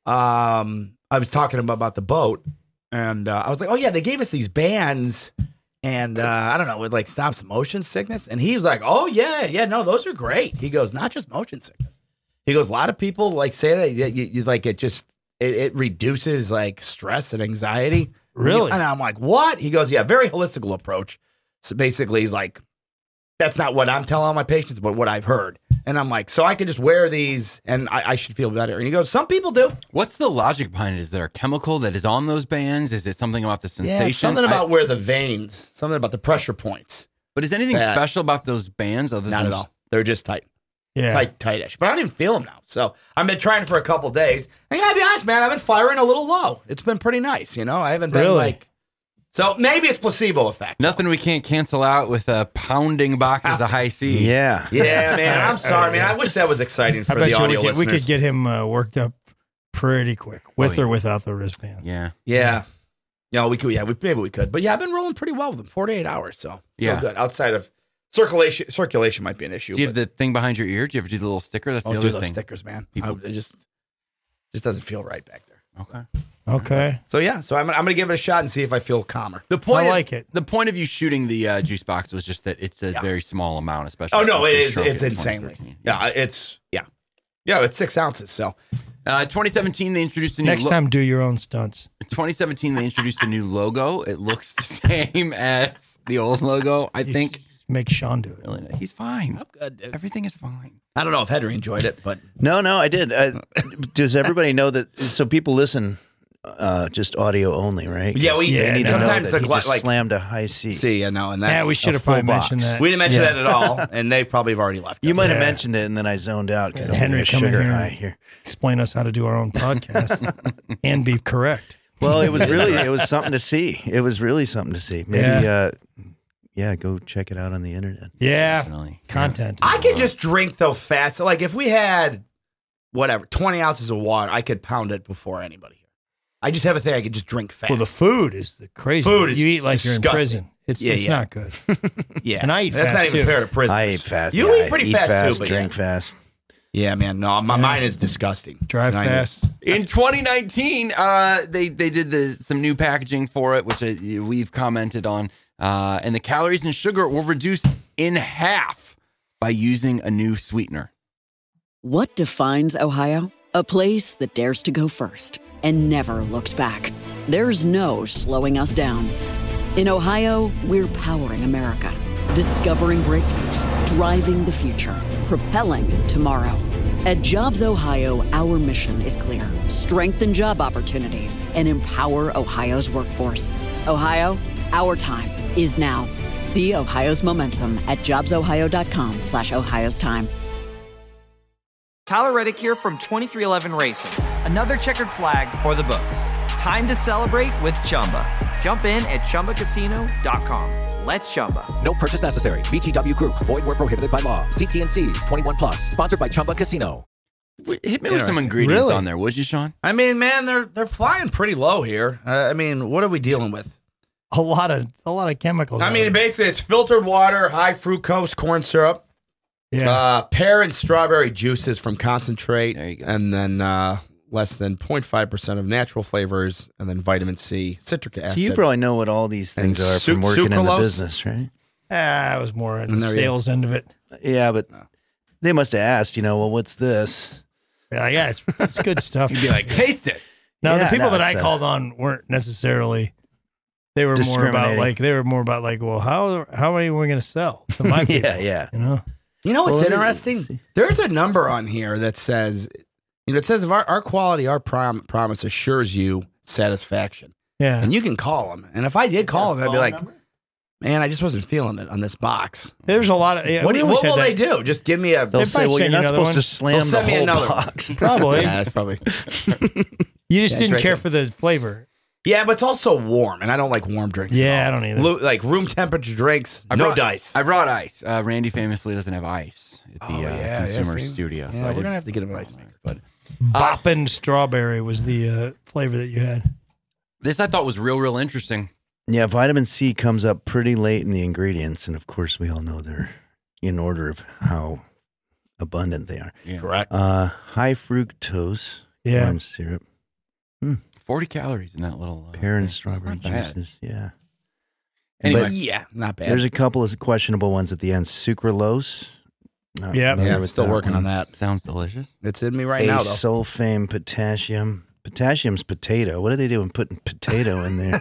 um, I was talking to him about the boat, and uh, I was like, oh yeah, they gave us these bands, and uh, I don't know, it like stops motion sickness. And he was like, oh yeah, yeah, no, those are great. He goes, not just motion sickness. He goes, a lot of people like say that you, you, you like it just it, it reduces like stress and anxiety. Really? And I'm like, what? He goes, yeah, very holistical approach. So basically, he's like, that's not what I'm telling all my patients, but what I've heard. And I'm like, so I can just wear these and I, I should feel better. And he goes, some people do. What's the logic behind it? Is there a chemical that is on those bands? Is it something about the sensation? Yeah, something I- about where the veins, something about the pressure points. but is anything that- special about those bands other Not than at just- all. They're just tight. Yeah. Tight, tightish. But I don't even feel them now. So I've been trying for a couple days. I gotta be honest, man, I've been firing a little low. It's been pretty nice, you know? I haven't been Really? like. So maybe it's placebo effect. Nothing we can't cancel out with uh, pounding boxes of high C. Yeah. Yeah, man. I'm sorry, man. I wish that was exciting I for bet the you we audio could, we listeners. could get him uh, worked up pretty quick, with Oh, yeah. or without the wristbands. Yeah. Yeah. Yeah, we could. Yeah, we, maybe we could. But yeah, I've been rolling pretty well with them. forty-eight hours. So Yeah. yeah, good. Outside of circulation, circulation might be an issue. Do you have but the thing behind your ear? Do you ever do the little sticker? That's don't the do other those thing. stickers, man. People- I, it just just doesn't feel right back there. Okay. Okay. So yeah, so I'm, I'm going to give it a shot and see if I feel calmer. The point I of- like it. The point of you shooting the uh, juice box was just that it's a Yeah. very small amount, especially. Oh no, since it they is. shrunk It's it in insanely. twenty thirteen. Yeah, it's yeah, yeah. It's six ounces. So Uh, twenty seventeen, they introduced a new. Next lo- time, do your own stunts. twenty seventeen, they introduced a new logo. It looks the same as the old logo. I You think. should make Sean do it. Really, nice. He's fine. I'm good, dude. Everything is fine. I don't know if Henry enjoyed it, but No, no, I did. Uh, does everybody know that? So people listen uh, just audio only, right? Yeah, we- Yeah, they need to know sometimes that the he gla- just like- slammed a high C. see, I know, and that's Yeah, we should a have probably full mentioned box. that. we didn't mention Yeah. that at all, and they probably have already left. You us. might have Yeah. mentioned it, and then I zoned out because I'm Henry, a come in sugar here. high here. Explain us how to do our own podcast and be correct. Well, it was really it was something to see. It was really something to see. Maybe, Yeah. uh, yeah, go check it out on the internet. Yeah. Definitely. Content. I could just drink though fast. Like if we had whatever twenty ounces of water, I could pound it before anybody here. I just have a thing I could just drink fast. Well, the food is the crazy. Food is you eat like you're in disgusting. prison. It's, Yeah, it's yeah. not good. yeah, and I eat That's fast, not even too. fair to prisoners. I eat fast. You yeah, eat pretty I eat fast, fast, too, but drink yeah. fast. Yeah, man. No, my Yeah. mine is disgusting. Drive Mine is. fast. In twenty nineteen, uh, they they did the, some new packaging for it, which uh, we've commented on, uh, and the calories and sugar were reduced in half by using a new sweetener. What defines Ohio? A place that dares to go first and never looks back. There's no slowing us down. In Ohio, we're powering America, discovering breakthroughs, driving the future, propelling tomorrow. At Jobs Ohio, our mission is clear: strengthen job opportunities and empower Ohio's workforce. Ohio, our time is now. See Ohio's momentum at jobsohio.com slash Ohio's time. Tyler Reddick here from twenty-three eleven Racing. Another checkered flag for the books. Time to celebrate with Chumba. Jump in at chumba casino dot com. Let's Chumba. No purchase necessary. V G W Group. Void where prohibited by law. See T N Cs. twenty-one plus. Sponsored by Chumba Casino. Hit me with some ingredients Really? on there, would you, Sean? I mean, man, they're they're flying pretty low here. Uh, I mean, what are we dealing with? A lot of a lot of chemicals. I out mean, there. basically, it's filtered water, high fructose corn syrup, yeah. uh, pear and strawberry juices from concentrate, There you go. and then uh, less than zero point five percent of natural flavors, and then vitamin C, citric acid. So you probably know what all these things And are su- from working in the sucralose? business, right? ah, I was more in And the there he sales end of it. Yeah, but they must have asked, you know, well, what's this? Yeah, like, yeah, it's, it's good stuff. You'd be like, taste it. No, Yeah, the people no, that I it's, uh, called on weren't necessarily. They were more about Discriminating. like they were more about like, well, how how many are we going to sell to my people? Yeah, yeah. You know, You know what's Well, let me interesting? see. There's a number on here that says, you know, it says if our, our quality, our prom- promise assures you satisfaction. yeah. And you can call them. And if I did call them, I'd be like, man, I just wasn't feeling it on this box. There's a lot of. Yeah, what we do, always what had will that. they do? Just give me a. They'll They say, might well, you're send you not another supposed one. to They'll slam send the me whole another one. box. Probably. Yeah, that's probably. You just Yeah, didn't drink care it. for the flavor. Yeah, but it's also warm, and I don't like warm drinks. at Yeah, all. I don't either. Lo- like room temperature drinks, I no brought- dice. I brought ice. Uh, Randy famously doesn't have ice at the Oh, uh, yeah, yeah, consumer fam- studio. yeah, so I we're did- gonna have to get him an ice mix, but Boppin' strawberry was the uh, flavor that you had. This I thought was real, real interesting. Yeah, vitamin C comes up pretty late in the ingredients, and of course, we all know they're in order of how abundant they are. Yeah. correct. Uh, high fructose Yeah. corn syrup, forty calories in that little uh, pear and thing. strawberry It's not bad. juices. Yeah. Anyway, But yeah, not bad. there's a couple of questionable ones at the end. Sucralose. Not Yeah. familiar yeah, I'm with still that working one. on that. sounds delicious. It's in me right now, though. Asulfame potassium. Potassium's potato. What are they doing putting potato in there?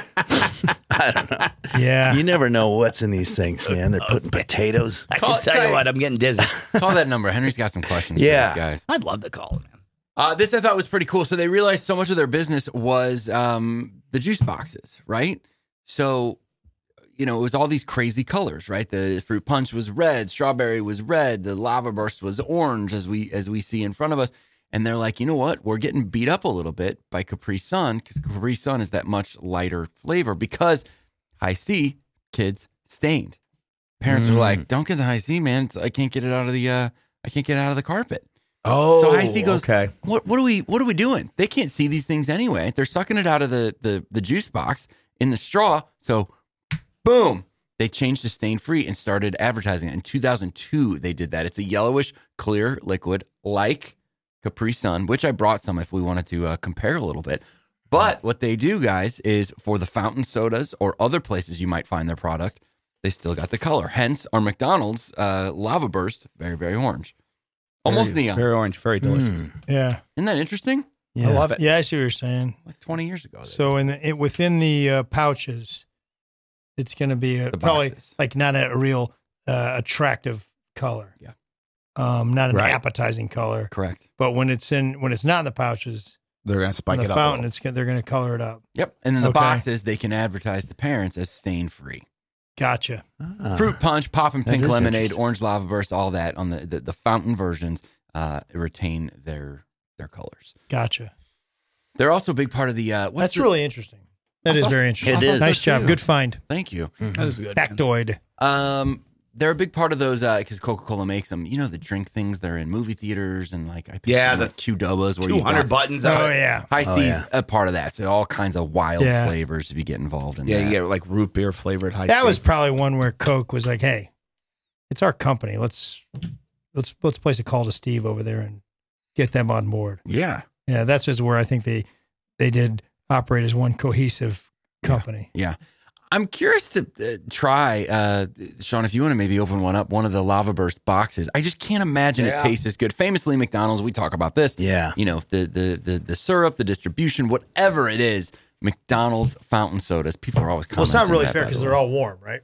I don't know. Yeah. You never know what's in these things, man. They're putting potatoes. I Call- can tell you call- what, I'm getting dizzy. Call that number. Henry's got some questions Yeah. for these guys. I'd love to call him, man. Uh, this I thought was pretty cool. So they realized so much of their business was um, the juice boxes, right? So, you know, it was all these crazy colors, right? The fruit punch was red, strawberry was red, the lava burst was orange, as we as we see in front of us. And they're like, you know what? We're getting beat up a little bit by Capri Sun because Capri Sun is that much lighter flavor because high C kids stained. Parents are like, don't get the high C, man. I can't get it out of the uh, I can't get it out of the carpet. Oh, So high C goes, okay. What what are we what are we doing? They can't see these things anyway. They're sucking it out of the the, the juice box in the straw. So boom. They changed to stain free and started advertising it. In two thousand two, they did that. It's a yellowish, clear liquid like Capri Sun, which I brought some if we wanted to uh, compare a little bit. But what they do, guys, is for the fountain sodas or other places you might find their product, they still got the color. Hence, our McDonald's uh, Lava Burst, very, very orange. Almost very, neon. Very orange, very delicious. Mm, Yeah. Isn't that interesting? yeah. I love it. Yeah, I see what you're saying. Like twenty years ago. they- So in the, it, within the uh, pouches, it's going to be a, The probably boxes. like not a real uh, attractive color. Yeah. Um, not an Right. appetizing color. Correct. But when it's in when it's not in the pouches, They're gonna spike in it the up. a fountain, little. it's gonna- they're going to color it up. Yep. And then the Okay. boxes, they can advertise to parents as stain free. Gotcha. Ah. Fruit punch, poppin' that pink is lemonade, interesting. orange lava burst, all that on the, the, the fountain versions uh, retain their their colors. Gotcha. They're also a big part of the. Uh, what's That's the- really interesting. That I is thought- very interesting. It is. Nice so job. too. Good find. Thank you. That was good. Factoid. Um, they're a big part of those because Coca Cola makes them. You know the drink things. They're in movie theaters and like I picked Yeah, some, the like Qdoba's where Two you hundred got buttons. Oh on it. yeah. High Oh, C's yeah. a part of that. So all kinds of wild Yeah. flavors if you get involved in Yeah, that. you get like root beer flavored high. That C. was probably one where Coke was like, "Hey, it's our company. Let's let's let's place a call to Steve over there and get them on board." yeah. Yeah, that's just where I think they they did operate as one cohesive company. Yeah. I'm curious to uh, try, uh, Sean, if you want to maybe open one up, one of the Lava Burst boxes. I just can't imagine Yeah. it tastes as good. Famously, McDonald's, we talk about this. Yeah. You know, the, the the the syrup, the distribution, whatever it is, McDonald's fountain sodas. People are always commenting. Well, it's not really that, fair by the because way. they're all warm, right?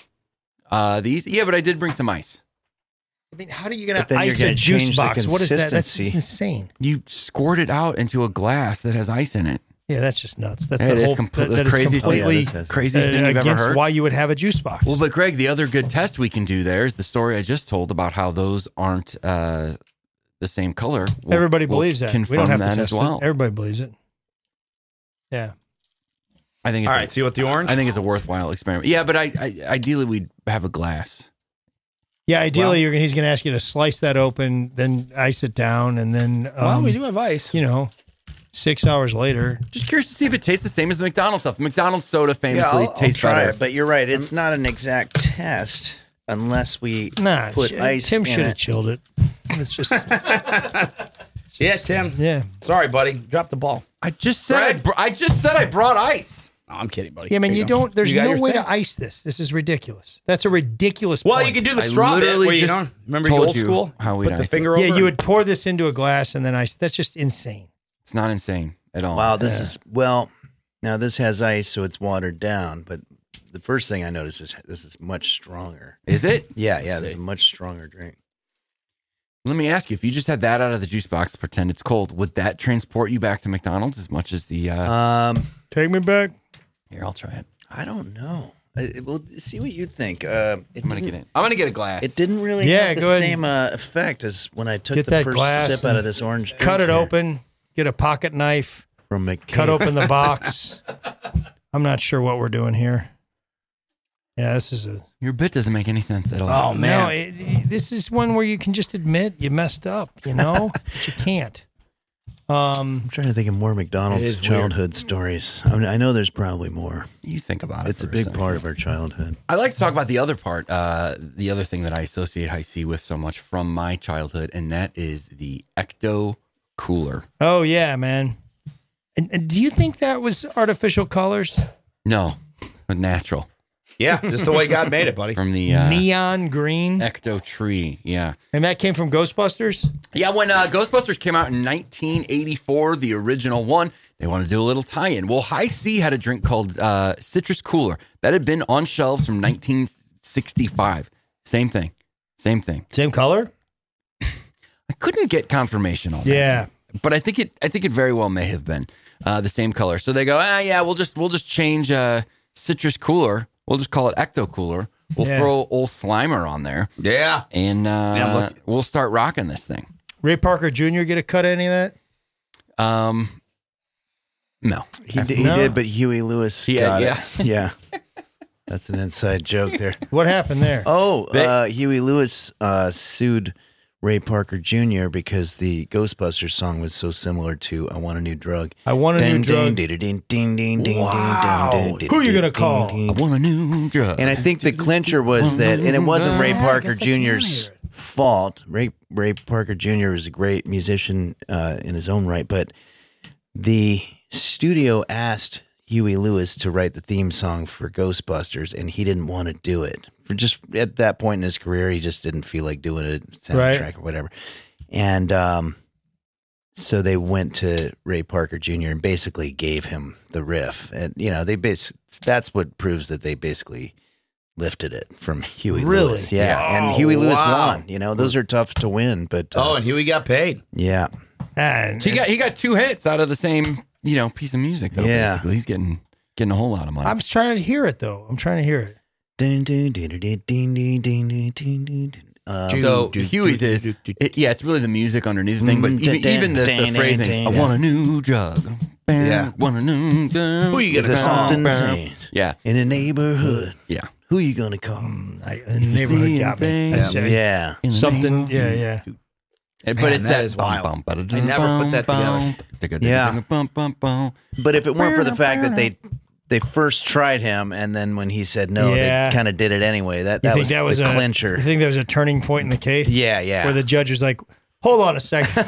Uh, these, yeah, but I did bring some ice. I mean, how do you get But then an you're ice a gonna juice change the box? What is that? That's consistency. insane. You squirt it out into a glass that has ice in it. Yeah, that's just nuts. That's It the is whole complete- that, the that is craziest thing- completely Yeah, that's- Craziest uh, thing you've ever against heard. why you would have a juice box. Well, but Greg, the other good test we can do there is the story I just told about how those aren't uh, the same color. We'll- Everybody we'll believes that. We Confirm don't have to that test as well. it. Everybody believes it. Yeah. I think. It's All a- right, see what the orange? I think it's a worthwhile experiment. Yeah, but I, I ideally we'd have a glass. Yeah, ideally, Well- you're, gonna- he's going to ask you to slice that open, then ice it down, and then, um, well, we do have ice. you know, six hours later. Just curious to see if it tastes the same as the McDonald's stuff. McDonald's soda famously I'll, I'll tastes try better. it, but you're right. It's not an exact test unless we Nah, put sh- ice Tim in should have it. chilled it. It's just, Yeah, Tim. yeah. Sorry, buddy. Drop the ball. I just said I, Greg? br- I just said I brought ice. No, I'm kidding, buddy. Yeah, man, Here you go. don't, there's You got no your way thing? to ice this. This is ridiculous. That's a ridiculous Well, point. you can do the I straw bit literally where you just know. Remember told the old you school? how we'd Put the ice finger Yeah, over. you it. would pour this into a glass and then ice. That's just insane. It's not insane at all. Wow, this is well. Now this has ice, so it's watered down. But the first thing I noticed is this is much stronger. Is it? Yeah, yeah, this is a much stronger drink. Let me ask you, if you just had that out of the juice box, pretend it's cold, would that transport you back to McDonald's as much as the... Uh, Um, Take me back. here, I'll try it. I don't know. I, we'll see what you think. Uh, it I'm going to didn't- get it. I'm going to get a glass. It didn't really Yeah, have go the ahead same uh, effect as when I took Get the that first glass sip out and of this orange drink. Cut it here open. Get a pocket knife. from McCabe. Cut open the box. I'm not sure what we're doing here. Yeah, this is a. Your bit doesn't make any sense at all. Oh, man. No, it, it- this is one where you can just admit you messed up, you know? But you can't. Um, I'm trying to think of more It McDonald's is childhood stories. I, mean, I know there's probably more. You think about it. It's a for big second. part of our childhood. I like to talk about the other part, uh, the other thing that I associate High C with so much from my childhood, and that is the Ecto Cooler. oh, yeah, man. And, and do you think that was artificial colors? No, but natural. Yeah, just the way God made it, buddy. From the uh, Neon green? Ecto Tree. Yeah. And that came from Ghostbusters? Yeah, when uh, Ghostbusters came out in nineteen eighty-four, the original one, they wanted to do a little tie-in. Well, High C had a drink called uh, Citrus Cooler that had been on shelves from nineteen sixty-five. Same thing. Same thing. Same color? I couldn't get confirmation on that. Yeah. But I think it I think it very well may have been uh, the same color. So they go, ah, yeah, we'll just we'll just change uh, Citrus Cooler. We'll just call it Ecto Cooler. We'll Yeah. throw old Slimer on there, Yeah. and uh, Yeah, look. we'll start rocking this thing. Ray Parker Junior get a cut of any of that? Um, no, He, d- he No? did, but Huey Lewis Yeah, got yeah. it. Yeah. That's an inside joke there. What happened there? Oh, They- uh, Huey Lewis uh, sued Ray Parker Junior because the Ghostbusters song was so similar to "I Want a New Drug." I want a Ding, new drug. ding, ding, ding, ding, ding, Wow. ding, ding, Who you ding, gonna ding, call? ding, I ding. want a new drug. And I think the clincher was that, and it wasn't Ray Parker Junior's fault. Ray Ray Parker Junior was a great musician uh, in his own right, but the studio asked Huey Lewis to write the theme song for Ghostbusters, and he didn't want to do it. For just at that point in his career, he just didn't feel like doing a soundtrack Right. or whatever. And um, so they went to Ray Parker Junior and basically gave him the riff, and you know they bas- that's what proves that they basically lifted it from Huey Really? Lewis. Yeah, Oh, and Huey Lewis wow. won. You know those are tough to win, but uh, Oh, and Huey got paid. yeah, And, So he got he got two hits out of the same you know piece of music. Though, Yeah. basically. He's getting getting a whole lot of money. I'm just trying to hear it, though. I'm trying to hear it. Ding, ding, ding, ding, ding, ding, ding, ding, ding, ding. Um, so do, Huey's do, is do, do, it, yeah, it's really the music underneath the thing, but Mm, even, dun, even the, dun, the phrasing, dun, I want a new drug. Yeah. Want a new drug. Who you if gonna there's call? something changed Yeah, in a neighborhood, yeah. who you gonna call? I, the neighborhood got me. Seeing That's- things. Yeah, In the Something, neighborhood. yeah, yeah. And- Man, but it's that that, is bum, wild. bum, ba-da-dum, I never put that bum, together. bum, Yeah. bum, bum, bum. but if it weren't for the fact that they they first tried him, and then when he said no, Yeah. they kind of did it anyway. That You that think was that was the a clincher. You think there was a turning point in the case? Yeah, yeah. Where the judge was like, hold on a second.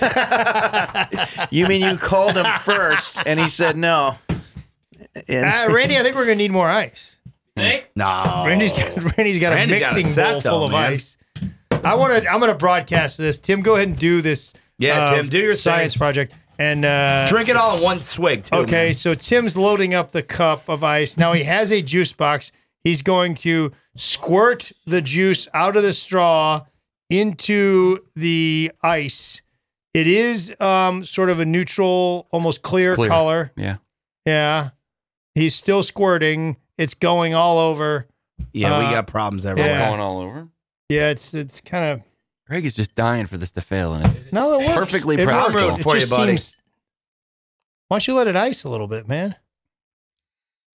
You mean you called him first, and he said no? And- Ah, Randy, I think we're going to need more ice. No. Randy's got, Randy's got Randy's a got a mixing set, bowl though, full of man. ice. I want to. I'm going to broadcast this. Tim, go ahead and do this. Yeah, um, Tim, do your science thing. project. And uh, Drink it all in one swig, too. okay, man. so Tim's loading up the cup of ice. Now he has a juice box. He's going to squirt the juice out of the straw into the ice. It is um, sort of a neutral, almost clear, clear. color. Yeah. Yeah. He's still squirting. It's going all over. Yeah, we Uh, got problems everywhere. yeah. Going all over. Yeah, it's it's kind of Greg is just dying for this to fail, and it's no, it works. Perfectly it practical works. It for you, just buddy. seems- Why don't you let it ice a little bit, man?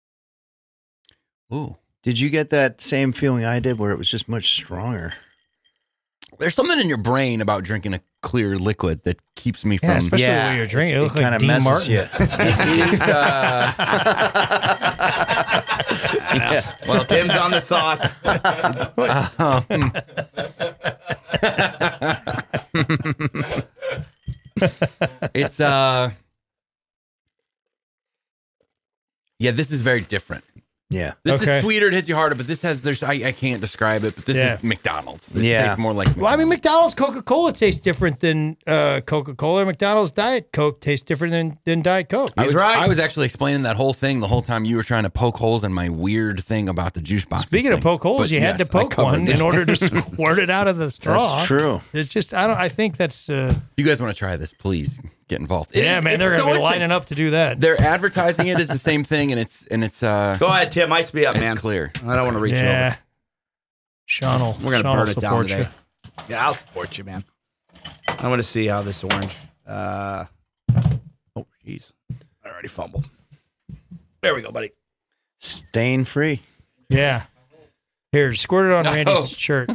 ooh. Did you get that same feeling I did, where it was just much stronger? There's something in your brain about drinking a clear liquid that keeps me from. Yeah, especially Yeah, when you're drinking. It, it looks like kinda Dean messes Martin. you. It is, uh, Yeah. Well, Tim's on the sauce. um, it's uh, yeah. This is very different. Yeah. This Okay. is sweeter. It hits you harder, but this has there's I, I can't describe it, but this Yeah. is McDonald's. It Yeah. tastes more like. Well, I mean, McDonald's. McDonald's Coca-Cola tastes different than uh, Coca-Cola. McDonald's Diet Coke tastes different than, than Diet Coke. I was, right. I was actually explaining that whole thing the whole time you were trying to poke holes in my weird thing about the juice box. Speaking of poke holes, But you had yes, to I poke covered one this. in order to squirt it out of the straw. That's true. It's just I don't. I think that's. Uh, If you guys want to try this, please get involved. It yeah, is- man, it's they're gonna so be interesting. lining up to do that. They're advertising it as the same thing, and it's and it's uh, Go ahead, Tim. Ice me up, it's man. clear. I don't want to reach Yeah, over. Sean will. We're gonna Sean will burn it down support today. you. Yeah, I'll support you, man. I want to see how this orange. Uh, oh, jeez. I already fumbled. There we go, buddy. Stain free. Yeah. Here, squirt it on No. Randy's shirt.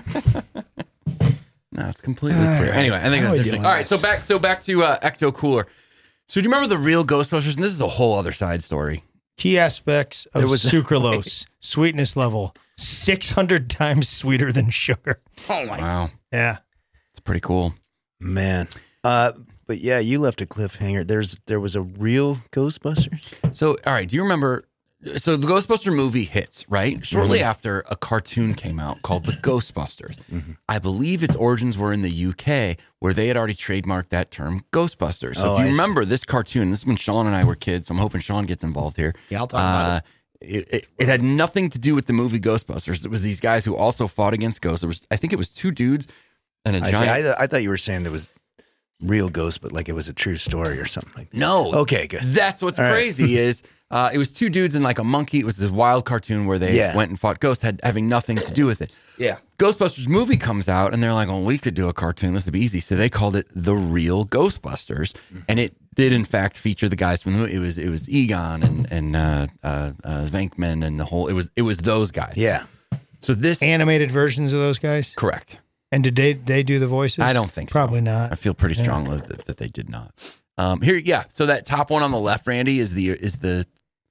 No, it's completely clear. Anyway, I think How that's we interesting. doing All right, this? so back so back to uh, Ecto Cooler. So do you remember the real Ghostbusters? And this is a whole other side story. Key aspects of There was- sucralose, sweetness level, six hundred times sweeter than sugar. Oh my. Wow, Yeah. it's pretty cool. Man. Uh, but yeah, you left a cliffhanger. There's there was a real Ghostbusters. So, all right, do you remember? So the Ghostbuster movie hits, right? Shortly after, a cartoon came out called The Ghostbusters. I believe its origins were in the U K, where they had already trademarked that term Ghostbusters. So Oh, if you I see. remember this cartoon, this is when Sean and I were kids. I'm hoping Sean gets involved here. Yeah, I'll talk about Uh, it, it, it had nothing to do with the movie Ghostbusters. It was these guys who also fought against ghosts. There was, I think it was two dudes and a I, see, giant. I, I thought you were saying there was real ghost, but like it was a true story or something like that. No. Okay, good. That's what's All right. crazy is uh, it was two dudes and like a monkey. It was this wild cartoon where they Yeah. went and fought ghosts, had having nothing to do with it. Yeah. Ghostbusters movie comes out and they're like, "Oh, we could do a cartoon. This would be easy." So they called it The Real Ghostbusters, Mm-hmm. and it did in fact feature the guys from the movie. It was it was Egon and and uh, uh, uh, Venkman and the whole. It was it was those guys. Yeah. So this Animated versions of those guys. correct. And did they they do the voices? I don't think so. Probably not. I feel pretty Yeah. strongly that, that they did not. Um, here, yeah. So that top one on the left, Randy, is the is the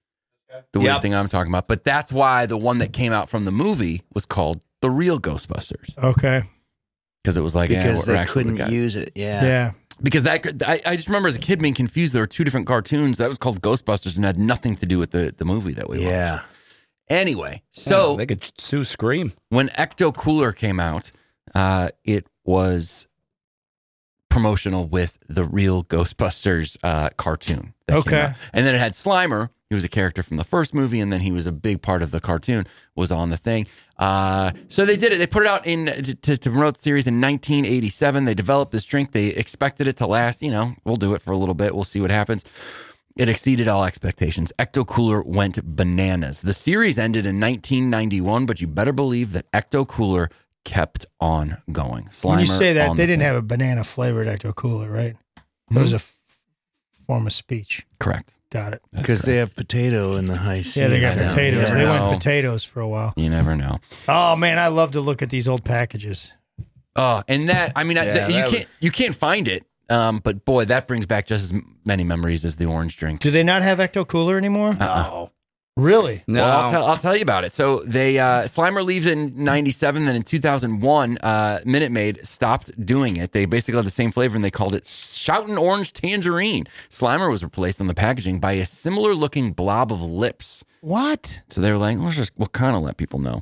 the weird Yep. thing I'm talking about. But that's why the one that came out from the movie was called The Real Ghostbusters, Okay. because it was like yeah, Because we're they actually the couldn't guys. use it. Yeah. Yeah. Because that I, I just remember as a kid being confused. There were two different cartoons that was called Ghostbusters and had nothing to do with the the movie that we watched. Yeah. Anyway, so they could sue Scream. when Ecto Cooler came out, uh, it was promotional with the Real Ghostbusters uh, cartoon. that came Okay. out. And then it had Slimer, who was a character from the first movie, and then he was a big part of the cartoon, was on the thing. Uh, so they did it. They put it out in to, to promote the series in nineteen eighty-seven. They developed this drink. They expected it to last, you know, we'll do it for a little bit. We'll see what happens. It exceeded all expectations. Ecto Cooler went bananas. The series ended in nineteen ninety-one, but you better believe that Ecto Cooler kept on going. Slimer When you say that, on they the didn't thing. have a banana flavored Ecto Cooler, right? That was a f- form of speech. Correct. Got it. Because they have potato in the high C. Yeah, they got I know. potatoes. You They never know. went potatoes for a while. You never know. Oh man, I love to look at these old packages. Oh, and that I mean, I- Yeah, that- you that can't was- you can't find it. Um, but boy, that brings back just as many memories as the orange drink. Do they not have Ecto Cooler anymore? Uh-uh. Really? No. Well, I'll tell, I'll tell you about it. So they uh, Slimer leaves in ninety-seven. Then in two thousand one, uh, Minute Maid stopped doing it. They basically had the same flavor, and they called it Shoutin' Orange Tangerine. Slimer was replaced on the packaging by a similar-looking blob of lips. What? So they were like, let's just we'll kind of let people know.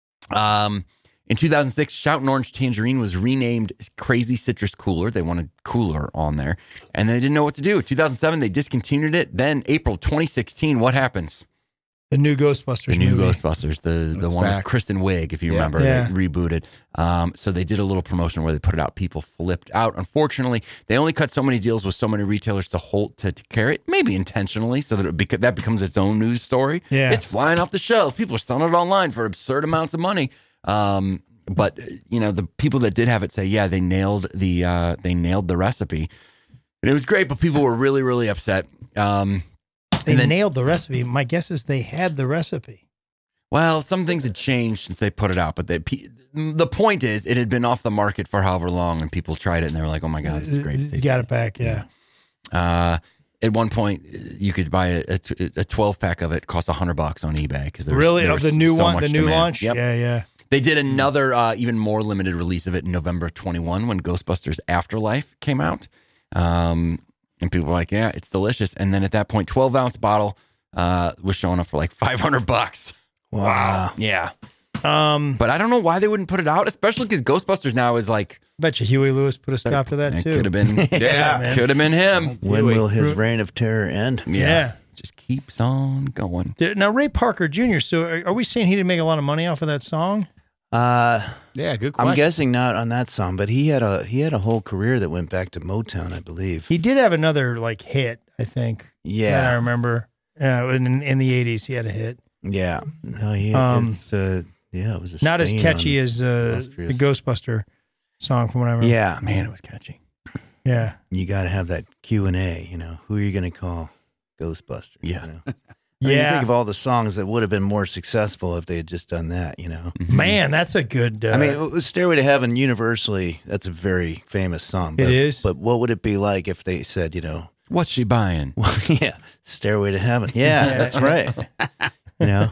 Um, in two thousand six, Shoutin' Orange Tangerine was renamed Crazy Citrus Cooler. They wanted cooler on there, and they didn't know what to do. two thousand seven, they discontinued it. Then April twenty sixteen, what happens? The new Ghostbusters The new movie. Ghostbusters, the the It's one back. with Kristen Wiig, if you Yeah. remember, Yeah. they rebooted. Um, so they did a little promotion where they put it out. People flipped out. Unfortunately, they only cut so many deals with so many retailers to hold to, to carry it, maybe intentionally, so that it beca- that becomes its own news story. Yeah. It's flying off the shelves. People are selling it online for absurd amounts of money. Um, but you know, the people that did have it say, yeah, they nailed the uh, they nailed the recipe, and it was great. But people were really really upset. Um, They and then- nailed the recipe. My guess is they had the recipe. Well, some things had changed since they put it out, but they, the point is, it had been off the market for however long, and people tried it, and they were like, "Oh my god, this is great!" You got it back, yeah. Uh, at one point, you could buy a, a twelve pack of it, cost a hundred bucks on eBay because there was really there of was the new so one, much the new demand. launch. Yep. Yeah, yeah. They did another, uh, even more limited release of it in November twenty-one when Ghostbusters Afterlife came out. Um, and people were like, yeah, it's delicious. And then at that point, twelve ounce bottle uh, was showing up for like five hundred bucks. Wow. Yeah. Um, but I don't know why they wouldn't put it out, especially because Ghostbusters now is like. Bet you Huey Lewis put a stop to that it too. Could have been, yeah, man. could have been him. When will his reign of terror end? Yeah. Yeah. Just keeps on going. Did- Now, Ray Parker Junior, so are, are we saying he didn't make a lot of money off of that song? Uh, Yeah, good question. I'm guessing not on that song, but he had a he had a whole career that went back to Motown, I believe. He did have another like hit, I think. Yeah. that I remember. Yeah, in, in the eighties, he had a hit. Yeah. No, he Um, it's, uh, yeah, it was a Not as stain catchy on as uh, illustrious- the Ghostbuster song, from what I remember. Yeah. Man, it was catchy. Yeah. You got to have that Q and A, you know. Who are you going to call Ghostbusters? Yeah. You know? I mean, you Yeah. think of all the songs that would have been more successful if they had just done that, you know. Man, that's a good. Uh, I mean, it was Stairway to Heaven, universally, that's a very famous song. It But, is. But what would it be like if they said, you know, What's she buying? well, yeah, Stairway to Heaven. Yeah, that's right. You know,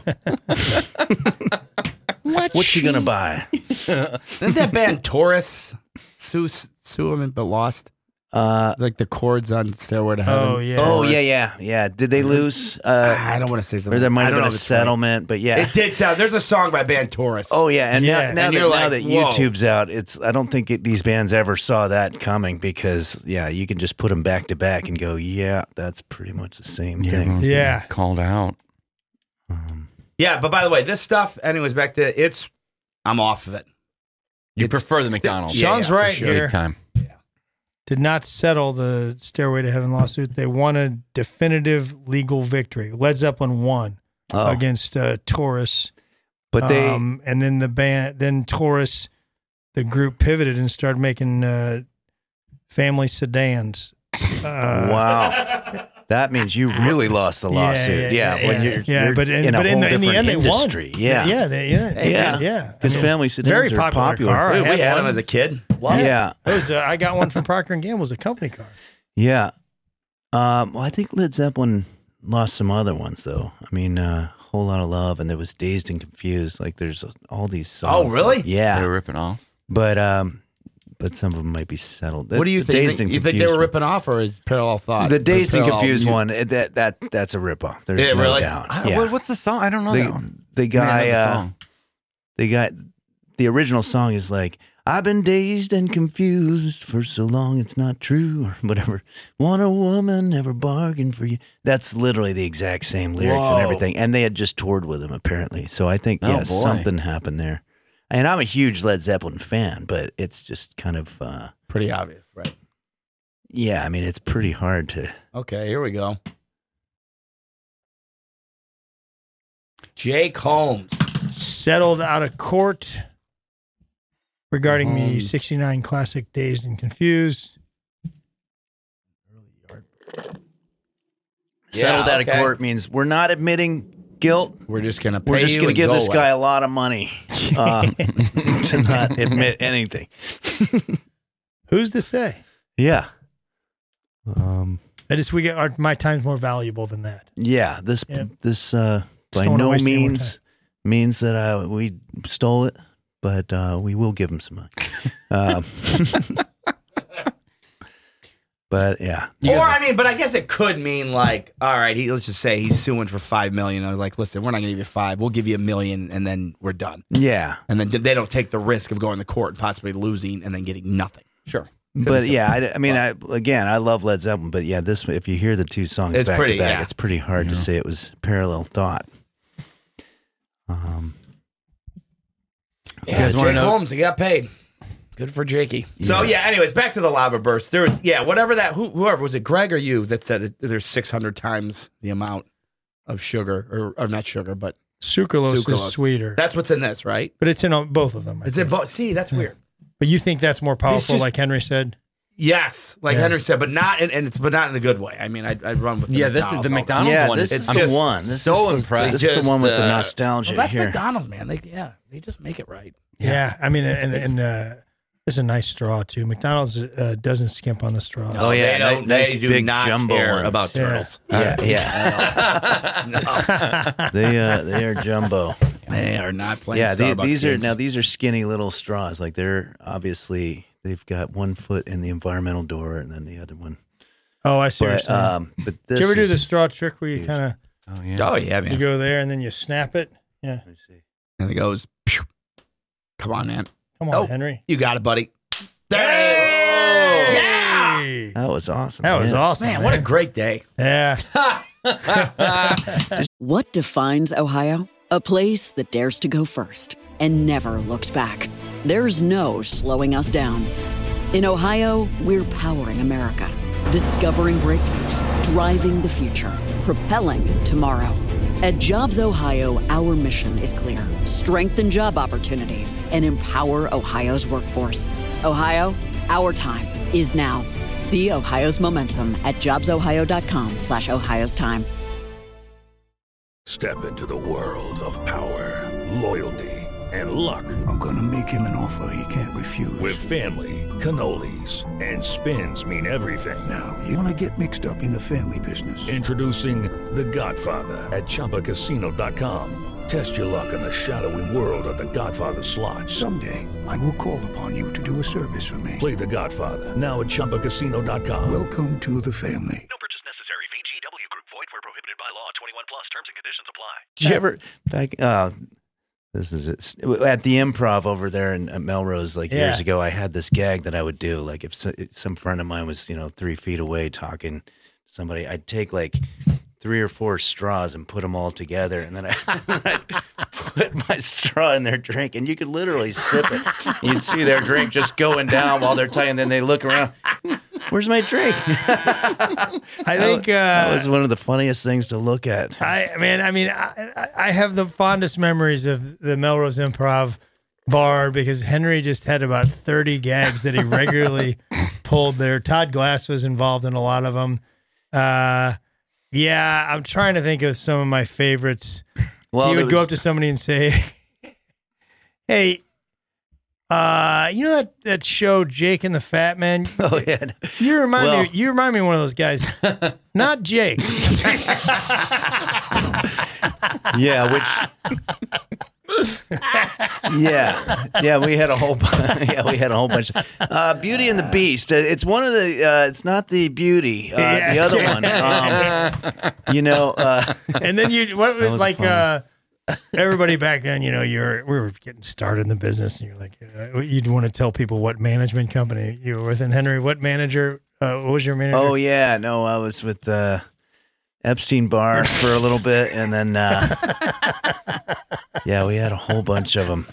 what's she gonna buy? Isn't that band Taurus sue sue him but lost? Uh, Like the chords on Stairway to Heaven. oh, yeah. oh yeah, yeah, yeah. Did they lose? Uh, I don't want to say something. or there might I have don't been know a if it's right. settlement, but yeah. It did sound. There's a song by band Taurus. Oh yeah, and Yeah. now, now And that you're now like, that whoa. YouTube's out, it's I don't think it, these bands ever saw that coming because yeah, you can just put them back to back and go, yeah, that's pretty much the same thing. everyone's getting Yeah. Called out. Um, Yeah, but by the way, this stuff, anyways, back to it's. I'm off of it. You It's- prefer the McDonald's. Yeah, Sean's yeah, for right sure. here. Big time. Did not settle the Stairway to Heaven lawsuit. They won a definitive legal victory. Led Zeppelin won oh, against uh, Taurus. but they um, and then the band, then Taurus, the group pivoted and started making uh, family sedans. Uh, wow. That means you really lost the lawsuit. Yeah, yeah, when yeah, you're, yeah, you're but in, in a but in whole the, in the different end, they won. industry. Yeah, yeah, they, yeah, Yeah. yeah. because I mean, family sedans very are popular popular. car. I Dude, we had had one. them as a kid. Love it. Yeah, It was, uh, I got one from Procter and Gamble. It was a company car. yeah. Um, well, I think Led Zeppelin lost some other ones though. I mean, uh, Whole Lot of Love, and there was Dazed and Confused. Like, there's all these songs. Oh, really? Yeah, They were ripping off. but um, but some of them might be settled. What do you The think? You Dazed think, and you think they Confused were one- ripping off, or is Parallel Thought? The Or Dazed and Parallel Confused Music? one, eh, that that that's a ripoff. There's Yeah, no really? doubt. I, Yeah. what, what's the song? I don't know the, that one. the I mean, I know guy, the uh, song. the guy, the original song is like, "I've been dazed and confused for so long it's not true," or whatever. "Want a woman, never bargain for you." That's literally the exact same lyrics Whoa. and everything. And they had just toured with him apparently. So I think Oh, yes, boy. something happened there. And I'm a huge Led Zeppelin fan, but it's just kind of, uh, Pretty obvious, right? yeah. I mean, it's pretty hard to. Okay, here we go. Jake Holmes. Settled out of court regarding the Um, sixty-nine classic Dazed and Confused. Settled Yeah, out of okay. court means we're not admitting guilt. We're just gonna. Pay We're just you going to and give go this away. guy a lot of money uh, to not admit anything. Who's to say? Yeah. Um. I just we get our, my time's more valuable than that. Yeah. This Yeah. this uh, by don't wanna no waste any more means means that uh, we stole it, but uh, we will give him some money. um, but yeah. Or I mean, but I guess it could mean like, all right, he, let's just say he's suing for five million. I was like, listen, we're not gonna give you five. We'll give you a million, and then we're done. Yeah. And then they don't take the risk of going to court and possibly losing and then getting nothing. Sure. But yeah, I, I mean, I, again, I love Led Zeppelin, but yeah, this if you hear the two songs It's back pretty- to back, yeah. it's pretty hard to say it was Parallel Thought. Um, Yeah, guys wanna Jake know- Holmes, he got paid. Good for Jakey. So yeah, anyways, back to the lava burst. There was yeah, whatever that who, whoever was it, Greg or you that said it, there's six hundred times the amount of sugar or, or not sugar, but Sucralose, Sucralose. is sweeter, that's what's in this, right? but it's in all, both of them. I It's in think. both. See, that's weird. But you think that's more powerful, just- like Henry said? Yes, like Yeah. Henry said, but not in, and it's but not in a good way. I mean, I I run with the Yeah, this is McDonald's the all McDonald's yeah, one. this It's is the just one. This so is the, impressed. This is the one with the uh, nostalgia Well, that's here. McDonald's, man. They yeah, they just make it right. Yeah, I mean, and and uh, it's a nice straw too. McDonald's uh, doesn't skimp on the straw. Oh, yeah, they don't. ni- nice they do big not jumbo care ones. about Yeah. turtles. Yeah, yeah. they uh, they are jumbo. They are not playing. Yeah, the, Starbucks these are games. now these are skinny little straws. Like they're obviously they've got one foot in the environmental door and then the other one. Oh, I see. what you're But saying. um, but this Did you ever do is- the straw trick where you kind of Oh yeah. Oh yeah, you man. go there and then you snap it? Yeah. Let me see. And it goes. Pew. Come on, man. Come on, Oh. Henry. You got it, buddy. There it is. Yeah. Hey! That was awesome. That was man. awesome, Man, what a great day. Yeah. What defines Ohio? A place that dares to go first and never looks back. There's no slowing us down. In Ohio, we're powering America, discovering breakthroughs, driving the future, propelling tomorrow. At Jobs Ohio, our mission is clear: strengthen job opportunities and empower Ohio's workforce. Ohio, our time is now. See Ohio's momentum at jobsohio.com slash Ohio's time. Step into the world of power, loyalty, and luck. I'm gonna make him an offer he can't refuse. With family, cannolis, and spins mean everything. Now, you wanna get mixed up in the family business. Introducing The Godfather at Chumba Casino dot com. Test your luck in the shadowy world of The Godfather slot. Someday, I will call upon you to do a service for me. Play The Godfather now at Chumba Casino dot com. Welcome to the family. No purchase necessary. V G W Group. Void where prohibited by law. twenty-one plus. Terms and conditions apply. Did you ever back? Uh, this is it. At the Improv over there in uh, Melrose, like Yeah. years ago. I had this gag that I would do. Like if so, if some friend of mine was, you know, three feet away talking to somebody, I'd take like three or four straws and put them all together, and then I I'd put my straw in their drink, and you could literally sip it. You'd see their drink just going down while they're talking, and then they look around. Where's my drink? I think uh, that was one of the funniest things to look at. I man, I mean, I, I- I have the fondest memories of the Melrose Improv bar because Henry just had about thirty gags that he regularly pulled there. Todd Glass was involved in a lot of them. Uh, yeah, I'm trying to think of some of my favorites. Well, he there would go was- up to somebody and say, "Hey, uh, you know that, that show Jake and the Fat Man? Oh yeah. You remind Well- me. You remind me of one of those guys. Not Jake." Yeah, which yeah, yeah, we had a whole bu- yeah, we had a whole bunch. Uh, Beauty and the Beast. Uh, It's one of the. Uh, it's not the Beauty. Uh, Yeah. The other one. Um, you know. Uh, And then you what That was like fun. uh, everybody back then, you know, you're we were getting started in the business, and you're like, uh, you'd want to tell people what management company you were with. And Henry, what manager? Uh, what was your manager? oh yeah, no, I was with uh, Epstein Barr for a little bit, and then uh, yeah, we had a whole bunch of them.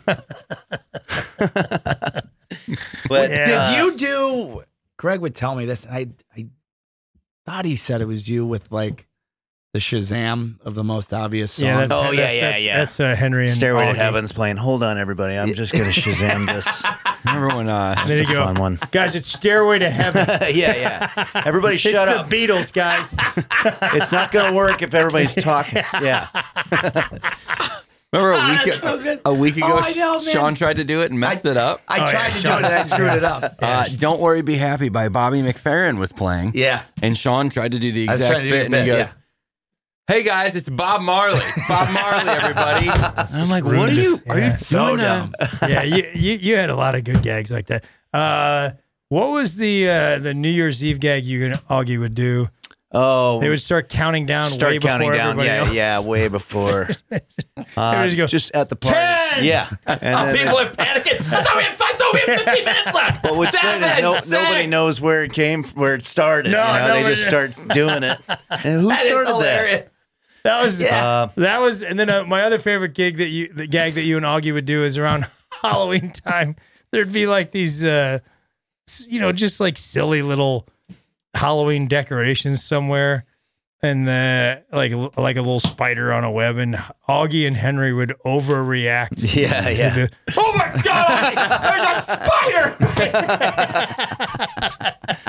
But Yeah. Did you do? Greg would tell me this, and I I thought he said it was you with like the Shazam of the most obvious song. yeah, that's, Oh, yeah, that's, yeah, that's, yeah. That's uh, Henry and Stairway to Augie. Heaven's playing. Hold on, everybody. I'm just gonna Shazam this. Remember when uh, There It's you a go, fun one. guys. It's Stairway to Heaven. yeah, yeah. Everybody, It's shut the up. Beatles, guys. It's not going to work if everybody's talking. Yeah. remember a Ah, week that's so good. a week ago? Oh, I know, man. Sean tried to do it and messed it up. I Oh, tried yeah, to Sean. do it and I screwed it up. Uh, Don't Worry, Be Happy by Bobby McFerrin was playing. Yeah. And Sean tried to do the I was exact trying to do bit, the and he bit, goes, yeah. "Hey guys, it's Bob Marley. It's Bob Marley, everybody." And I'm like, what are you? Are you Yeah. So doing? uh, dumb. Yeah, you, you you had a lot of good gags like that. Uh, what was the uh, the New Year's Eve gag you and Augie would do? Oh, They would start counting down. start way counting before down. everybody Yeah, else. yeah, way before. Uh, Everybody go, just at the party. ten! Yeah. And Oh, then- people are panicking. I thought we had five. I thought we had fifteen minutes left. But what's great is Seven, no, six. nobody knows where it came, where it started. No, you know, they nobody- just start doing it. And who That is started that? hilarious. That was Yeah. Uh, that was, and then uh, my other favorite gig that you the gag that you and Augie would do is around Halloween time. There'd be like these, uh, s- you know, just like silly little Halloween decorations somewhere, and the like like a little spider on a web, and Augie and Henry would overreact. Yeah, to yeah. the, oh my god, there's a spider!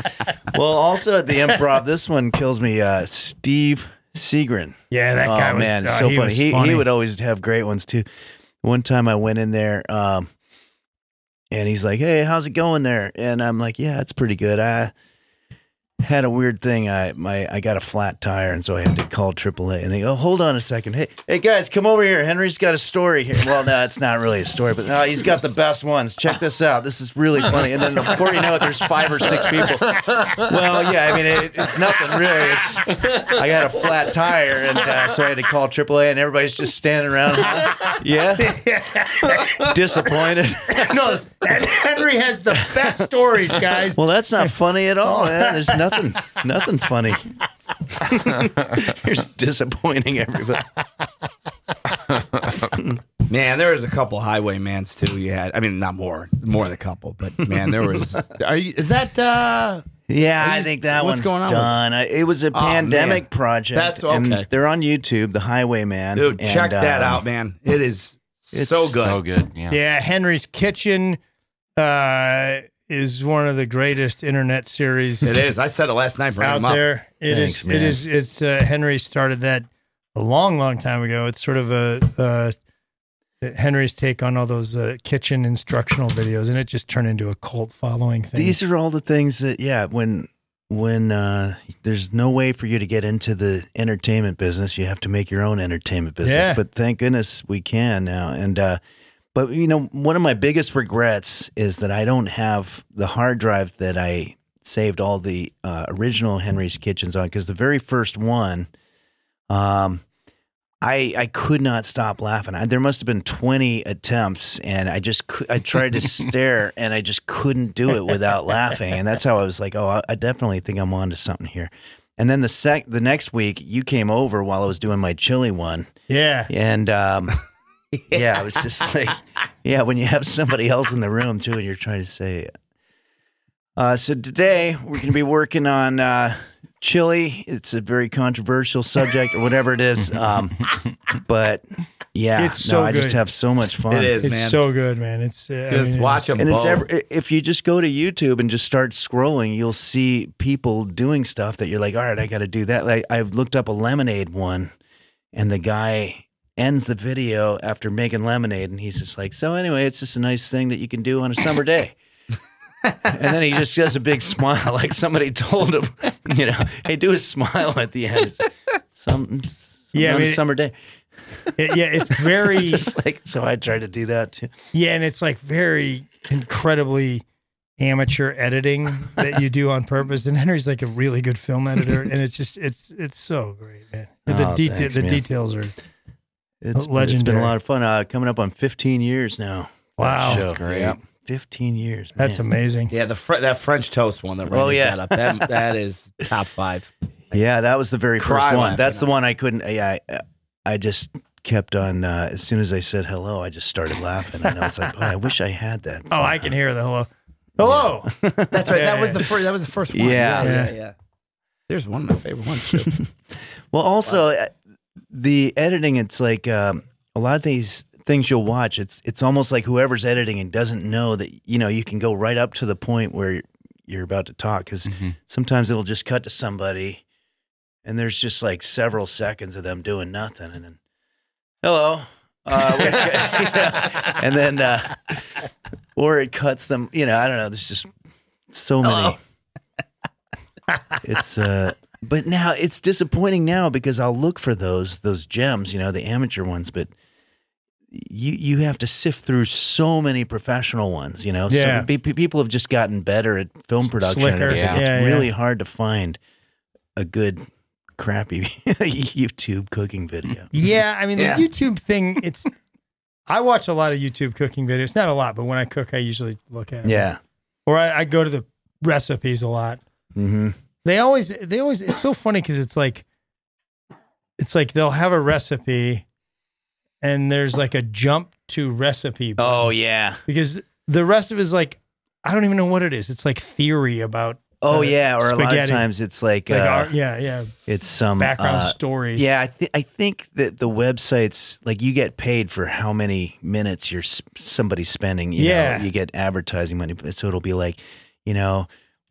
Well, also at the Improv, this one kills me. Uh, Steve Seagren. Yeah, that guy oh, was man, uh, so he funny. was He funny. he would always have great ones too. One time I went in there, um, and he's like, "Hey, how's it going there?" And I'm like, "Yeah, it's pretty good. I had a weird thing. I my I got a flat tire, and so I had to call triple A." And they go, "Hold on a second. Hey, hey guys, come over here. Henry's got a story here." Well, no, it's not really a story, but no, he's got the best ones. Check this out. This is really funny. And then before you know it, there's five or six people. Well, yeah, I mean, it, it's nothing really. It's I got a flat tire, and uh, so I had to call triple A, and everybody's just standing around. Yeah, disappointed. No, Henry has the best stories, guys. Well, that's not funny at all. Yeah, there's nothing, nothing funny. You're just disappointing everybody. Man, there was a couple highwaymans too. You had, I mean, not more, more than a couple, but man, there was. Are you? Is that? uh Yeah, Are I you- think that what's one's going on with- done. I, it was a Oh, pandemic man. project. That's and okay. they're on YouTube, The Highwayman. Dude, check and, that um, out, man. It is it's so good. So good. Yeah. Yeah, Henry's Kitchen uh, is one of the greatest internet series It is. I said it last night. Bring out him up. there. It Thanks, is. man. It is. It's uh, Henry started that a long, long time ago. It's sort of a uh, Henry's take on all those uh, kitchen instructional videos, and it just turned into a cult following thing. These are all the things that, yeah, when when uh, there's no way for you to get into the entertainment business, you have to make your own entertainment business. Yeah. But thank goodness we can now. And uh, but you know, one of my biggest regrets is that I don't have the hard drive that I saved all the uh, original Henry's Kitchens on, because the very first one, um. I, I could not stop laughing. I, there must have been twenty attempts, and I just cou- I tried to stare, and I just couldn't do it without laughing. And that's how I was like, oh, I, I definitely think I'm onto something here. And then the sec the next week, you came over while I was doing my chili one, yeah. and um, yeah, it was just like, yeah, when you have somebody else in the room too, and you're trying to say. Uh, so today we're going to be working on. Uh, Chili, it's a very controversial subject or whatever it is. Um, but yeah, It's no, so I just good. have so much fun. It is, It's man. so good, man. It's uh, I Just mean, watch it's- them. And it's both. ever, if you just go to YouTube and just start scrolling, you'll see people doing stuff that you're like, all right, I got to do that. Like I've looked up a lemonade one, and the guy ends the video after making lemonade, and he's just like, so anyway, it's just a nice thing that you can do on a summer day. And then he just does a big smile, like somebody told him, you know, hey, do a smile at the end. It's Some, Yeah, I on mean, a summer day. It- yeah, it's very It's just like, so I tried to do that too. yeah, and it's like very incredibly amateur editing that you do on purpose. And Henry's like a really good film editor, and it's just it's it's so great, man. The Oh, deta- thanks, the man. details are It's, it's been legendary. a lot of fun. Uh, coming up on fifteen years now. Wow. That That's show. great. Yeah, fifteen years. That's man. amazing. Yeah, the fr- that French toast one that. Oh, Randy yeah. set up. That that is top five. Yeah, that was the very Cry first one. laughing That's the at one I couldn't. Yeah, I, I just kept on. Uh, as soon as I said hello, I just started laughing, and I was like, "Boy, I wish I had that." Oh, I can hear the hello. Hello. That's right. That was the first. That was the first one. Yeah. yeah, yeah. Yeah. yeah. There's one of my favorite ones too. Well, also uh, the editing. It's like um, a lot of these things you'll watch. It's it's almost like whoever's editing and doesn't know that you know you can go right up to the point where you're about to talk, because Mm-hmm. sometimes it'll just cut to somebody, and there's just like several seconds of them doing nothing, and then hello, uh, we- yeah. and then uh, or it cuts them. You know, I don't know. There's just so many. It's uh, but now it's disappointing now because I'll look for those those gems, you know, the amateur ones, but you you have to sift through so many professional ones, you know. Yeah. So pe- pe- people have just gotten better at film production. and Slicker. everything. Yeah. It's Yeah, yeah. really hard to find a good crappy YouTube cooking video. Yeah, I mean Yeah. the YouTube thing. It's I watch a lot of YouTube cooking videos. Not a lot, but when I cook, I usually look at it. Yeah. Or I, I go to the recipes a lot. Mm-hmm. They always, they always. It's so funny because it's like, it's like they'll have a recipe, and there's like a jump to recipe. button. Oh yeah. Because the rest of it is like, I don't even know what it is. It's like theory about. Oh uh, yeah. Or a lot of spaghetti. times it's like, Like uh, our, yeah, yeah, it's some background uh, story. Yeah, I, th- I think that the websites, like you get paid for how many minutes you're s- somebody's spending. You Yeah. know, you get advertising money, so it'll be like, you know,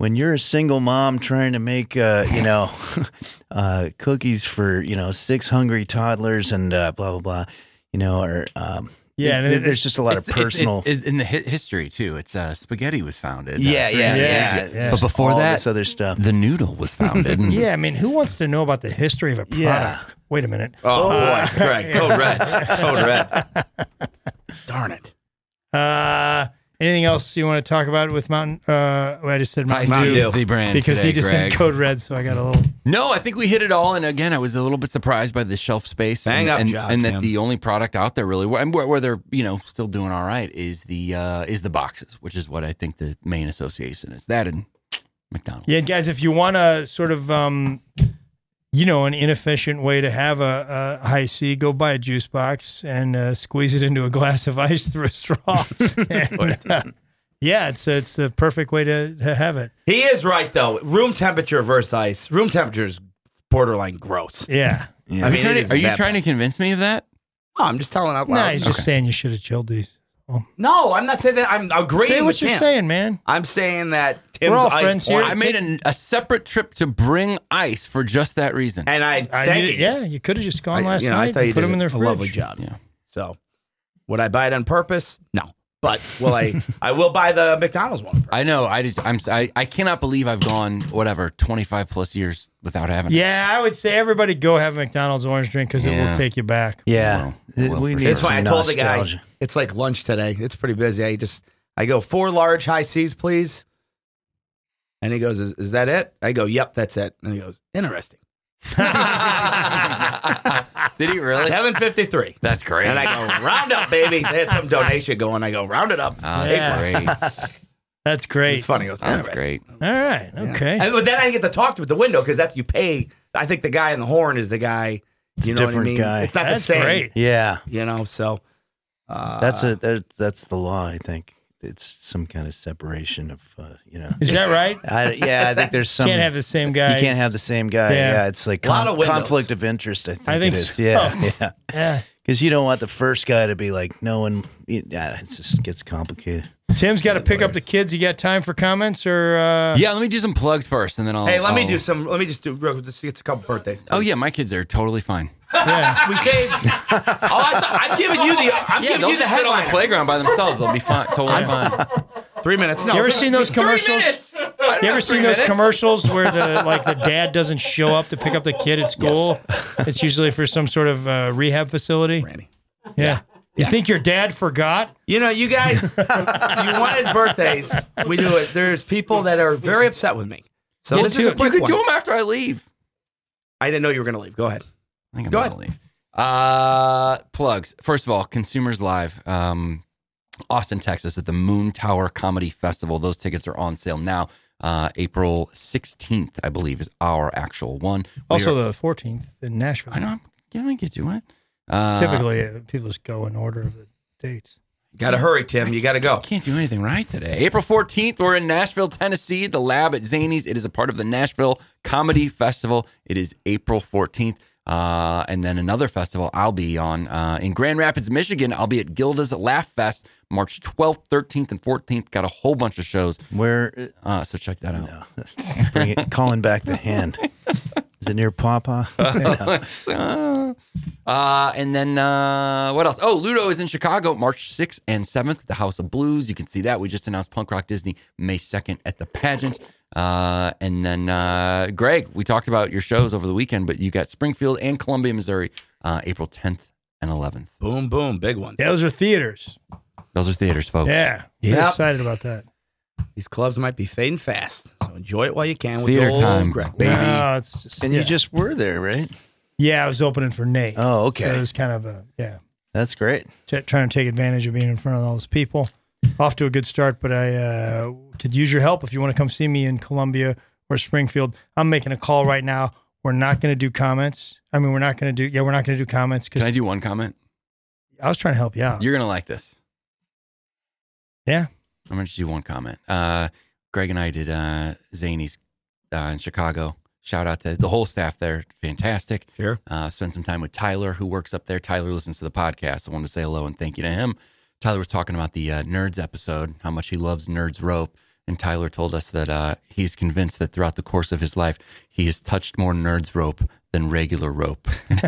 when you're a single mom trying to make, uh, you know, uh, cookies for, you know, six hungry toddlers and uh, blah, blah, blah, you know, or, um, Yeah, it, and it, there's just a lot It's- of it's- personal. it's- it's in the hi- history too. It's uh, spaghetti was founded. Yeah, uh, three yeah, hundred yeah, years ago. yeah. But before All that, this other stuff. the noodle was founded. and- Yeah, I mean, who wants to know about the history of a product? Yeah. Wait a minute. Oh, Uh, boy. Greg, code red. Code red. Darn it. Uh, anything else you want to talk about with Mountain? Uh, well, I just said Mountain, High Dew Seas, the brand because today, he just Greg. said code red, so I got a little. No, I think we hit it all. And again, I was a little bit surprised by the shelf space. Bang and, up and, job, and that Tim. the only product out there really, and where, where they're you know still doing all right, is the uh, is the boxes, which is what I think the main association is. That and McDonald's. Yeah, guys, if you want to sort of, um, you know, an inefficient way to have a, a high C, go buy a juice box and uh, squeeze it into a glass of ice through a straw. and, uh, yeah, it's it's the perfect way to, to have it. He is right, though. Room temperature versus ice. Room temperature is borderline gross. Yeah. Yeah. I Are mean, you, trying it to, is are you that trying bad. to convince me of that? Oh, I'm just telling out loud. Nah, he's just Okay. saying you should have chilled these. No, I'm not saying that. I'm agreeing Say with what you're Tim. saying, man. I'm saying that Tim's We're all ice friends here. porn- I made an, a separate trip to bring ice for just that reason. and I I, thank you, you. yeah, you could have just gone I- last you know, I night thought you and put did them in their a fridge. lovely job. Yeah. So, would I buy it on purpose? No. But will I? I will buy the McDonald's one. I know. I just, I'm. I, I cannot believe I've gone whatever twenty-five plus years without having. it. Yeah, I would say everybody go have a McDonald's orange drink because it Yeah. will take you back. yeah. Well, well, we for need sure. It's some fine. I told the guy nostalgia. it's like lunch today. It's pretty busy. I just I go four large high C's, please. And he goes, is, is that it? I go, yep, that's it. And he goes, interesting. Did he really? seven fifty-three. That's great. And I go, round up, baby. They had some donation going. I go, round it up. Oh, Yeah. that's great. That's great. It's funny. It goes, That's interesting. great. All right. Okay. And, but then I didn't get to talk to him at the window because that's you pay. I think the guy in the horn is the guy. You a know what I different mean? guy. It's not That's the same. great. Yeah. You know, so uh, That's a that, that's the law. I think it's some kind of separation of uh, you know. Is that right? I, yeah, I think there's some. Can't have the same guy. You can't have the same guy. Yeah. Yeah, it's like A lot con- of windows. conflict of interest. I think, I think it is. so. Yeah, yeah. Yeah. Because you don't want the first guy to be like, no one. Yeah, it just gets complicated. Tim's got to pick up the kids. You got time for comments or? Uh... Yeah, let me do some plugs first, and then I'll. hey, let me I'll- do some. Let me just do. real- Just get a couple birthdays. Oh yeah, my kids are totally fine. Yeah. We saved. oh, I thought, I'm giving you the. I'm Yeah, giving they'll you the just sit on headline. the playground by themselves. They'll be fine, totally fine. Three minutes. No. You ever seen those commercials? minutes. You ever seen those commercials where the like the dad doesn't show up to pick up the kid at school? It's usually for some sort of uh, rehab facility. Randy. Yeah. You think your dad forgot? You know, you guys, you wanted birthdays. We do it. There's people that are very upset with me. So Get this to is a it. quick You could one. do them after I leave. I didn't know you were going to leave. Go ahead. I think I'm Go gonna leave. Uh, plugs. First of all, Consumers Live, um, Austin, Texas, at the Moon Tower Comedy Festival. Those tickets are on sale now. Uh, April sixteenth, I believe, is our actual one. We Also are- the fourteenth in Nashville. I know. I'm gonna get to it. Uh, Typically, uh, people just go in order of the dates. Got to hurry, Tim. You got to go. Can't do anything right today. April fourteenth, we're in Nashville, Tennessee, the Lab at Zany's. It is a part of the Nashville Comedy Festival. It is April fourteenth. Uh, and then another festival I'll be on uh, in Grand Rapids, Michigan. I'll be at Gilda's Laugh Fest, March twelfth, thirteenth, and fourteenth. Got a whole bunch of shows. Where? Uh, so check that out. No. Bring it, calling back the hand. Is it near Pawpaw? uh, and then uh, what else? Oh, Ludo is in Chicago, March sixth and seventh at the House of Blues. You can see that. We just announced Punk Rock Disney May second at the Pageant. Uh, and then uh, Greg, we talked about your shows over the weekend, but you got Springfield and Columbia, Missouri, uh, April tenth and eleventh. Boom, boom. Big one. Yeah, those are theaters. Those are theaters, folks. Yeah. We're Yep. excited about that. These clubs might be fading fast. So enjoy it while you can with Theater the old time. Greg, baby. No, it's just, And yeah. you just were there, right? Yeah, I was opening for Nate. Oh, okay. So it was kind of a, yeah, That's great. t- trying to take advantage of being in front of all those people. Off to a good start, but I uh, could use your help if you want to come see me in Columbia or Springfield. I'm making a call right now. We're not going to do comments. I mean, we're not going to do, yeah, we're not going to do comments Can I because do one comment? I was trying to help you out. You're going to like this. Yeah. I'm going to just do one comment. Uh, Greg and I did uh, Zany's uh, in Chicago. Shout out to the whole staff there. Fantastic. Sure. Uh, spent some time with Tyler, who works up there. Tyler listens to the podcast. I wanted to say hello and thank you to him. Tyler was talking about the uh, Nerds episode, how much he loves Nerds Rope. and Tyler told us that uh, he's convinced that throughout the course of his life, he has touched more nerds rope than regular rope.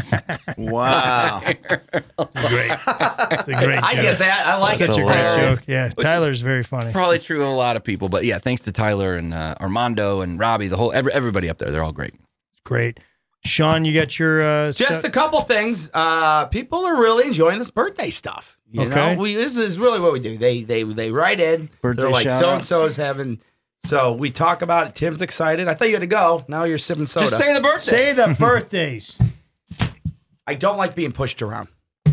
Wow. Great. It's a great joke. I get that. I like Such it. a great hilarious. joke. Yeah, Which Tyler's very funny. Probably true of a lot of people, but yeah, thanks to Tyler and uh, Armando and Robbie, the whole every, everybody up there, they're all great. Great. Sean, you got your uh, Just stuff? a couple things. Uh, people are really enjoying this birthday stuff. You Okay. know, we this is really what we do. They they they write in. Birthday They're like shout so out. and so is having. So we talk about it. Tim's excited. I thought you had to go. Now you're sipping soda. Just say the birthday. Say the birthdays. I don't like being pushed around.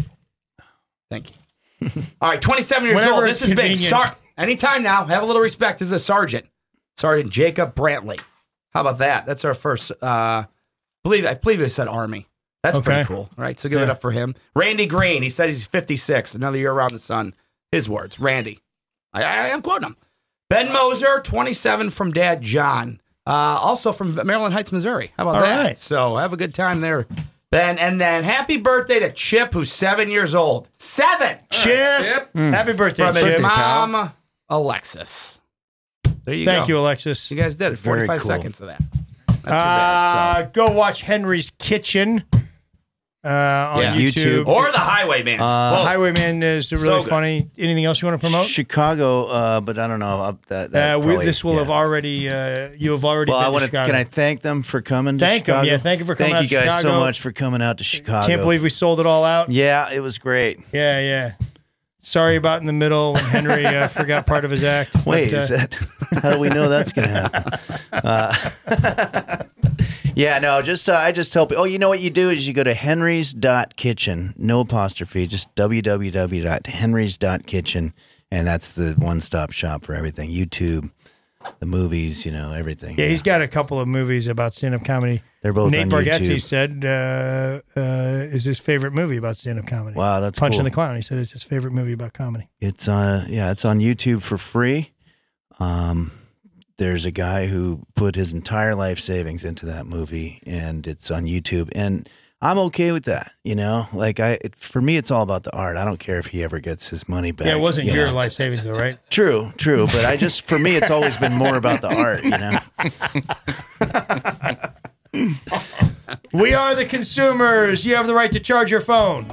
Thank you. All right, twenty-seven years Whenever old. it's This is big. convenient. Sar- Anytime now. Have a little respect. This is a sergeant. Sergeant Jacob Brantley. How about that? That's our first. Uh, believe I believe they said Army. That's Okay. pretty cool. All right, so give it Yeah. up for him. Randy Green. He said he's fifty-six. Another year around the sun. His words. Randy. I, I, I'm quoting him. Ben Moser, twenty-seven from Dad John. Uh, also from Maryland Heights, Missouri. How about All that? right. So have a good time there, Ben. And then happy birthday to Chip, who's seven years old. Seven. Chip. Happy birthday, From his Chip. mom, Alexis. There you Thank go. you, Alexis. You guys did it. Very forty-five cool. seconds of that. Not too bad, Uh, go watch Henry's Kitchen uh, on Yeah. YouTube. YouTube. so. Or the Highwayman. Uh, Whoa. Highwayman is So really good. funny. Anything else you want to promote? Chicago, uh, but I don't know. Up that, that Uh, we, probably- this will yeah. have already. Uh, you have already. Well, been I to want to. Chicago. Can I thank them for coming? To Thank 'em, Chicago? yeah, thank you for coming Thank out you to guys so Chicago. much for coming out to Chicago. Can't believe we sold it all out. Yeah, it was great. Yeah, yeah. Sorry about in the middle when Henry uh, forgot part of his act. Wait, but, uh, is that? How do we know that's going to happen? Uh, yeah, no. Just uh, I just tell people. Oh, you know what you do is you go to henrys dot kitchen, no apostrophe, just w w w dot henrys dot kitchen, and that's the one stop shop for everything. YouTube, the movies, you know, everything. Yeah, he's got a couple of movies about stand-up comedy. They're both Nate on Bargatze YouTube. said uh, uh, is his favorite movie about stand-up comedy. Wow, that's Punch cool. in the Clown. He said it's his favorite movie about comedy. It's uh yeah, it's on YouTube for free. Um, there's a guy who put his entire life savings into that movie, and it's on YouTube. And I'm okay with that, you know. Like I, it, for me, it's all about the art. I don't care if he ever gets his money back. Yeah, it wasn't you your know. life savings though, right? True, true. But I just, for me, it's always been more about the art, you know. We are the consumers. You have the right to charge your phone.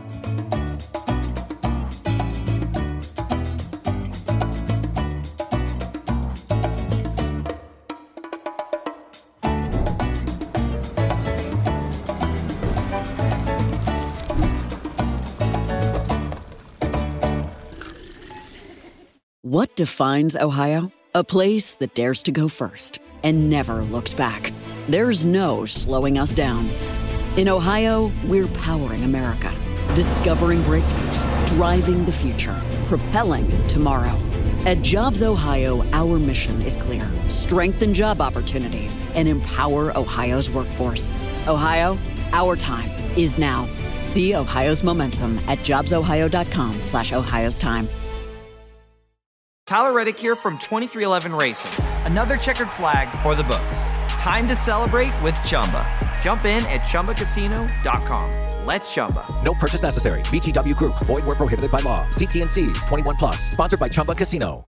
What defines Ohio? A place that dares to go first and never looks back. There's no slowing us down. In Ohio, we're powering America, discovering breakthroughs, driving the future, propelling tomorrow. At Jobs Ohio, our mission is clear: strengthen job opportunities and empower Ohio's workforce. Ohio, our time is now. See Ohio's momentum at jobs ohio dot com slash Ohio's time. Tyler Reddick here from twenty-three eleven Racing. Another checkered flag for the books. Time to celebrate with Chumba. Jump in at chumba casino dot com. Let's Chumba. No purchase necessary. V G W Group. Void where prohibited by law. See T N Cs. twenty-one plus. Sponsored by Chumba Casino.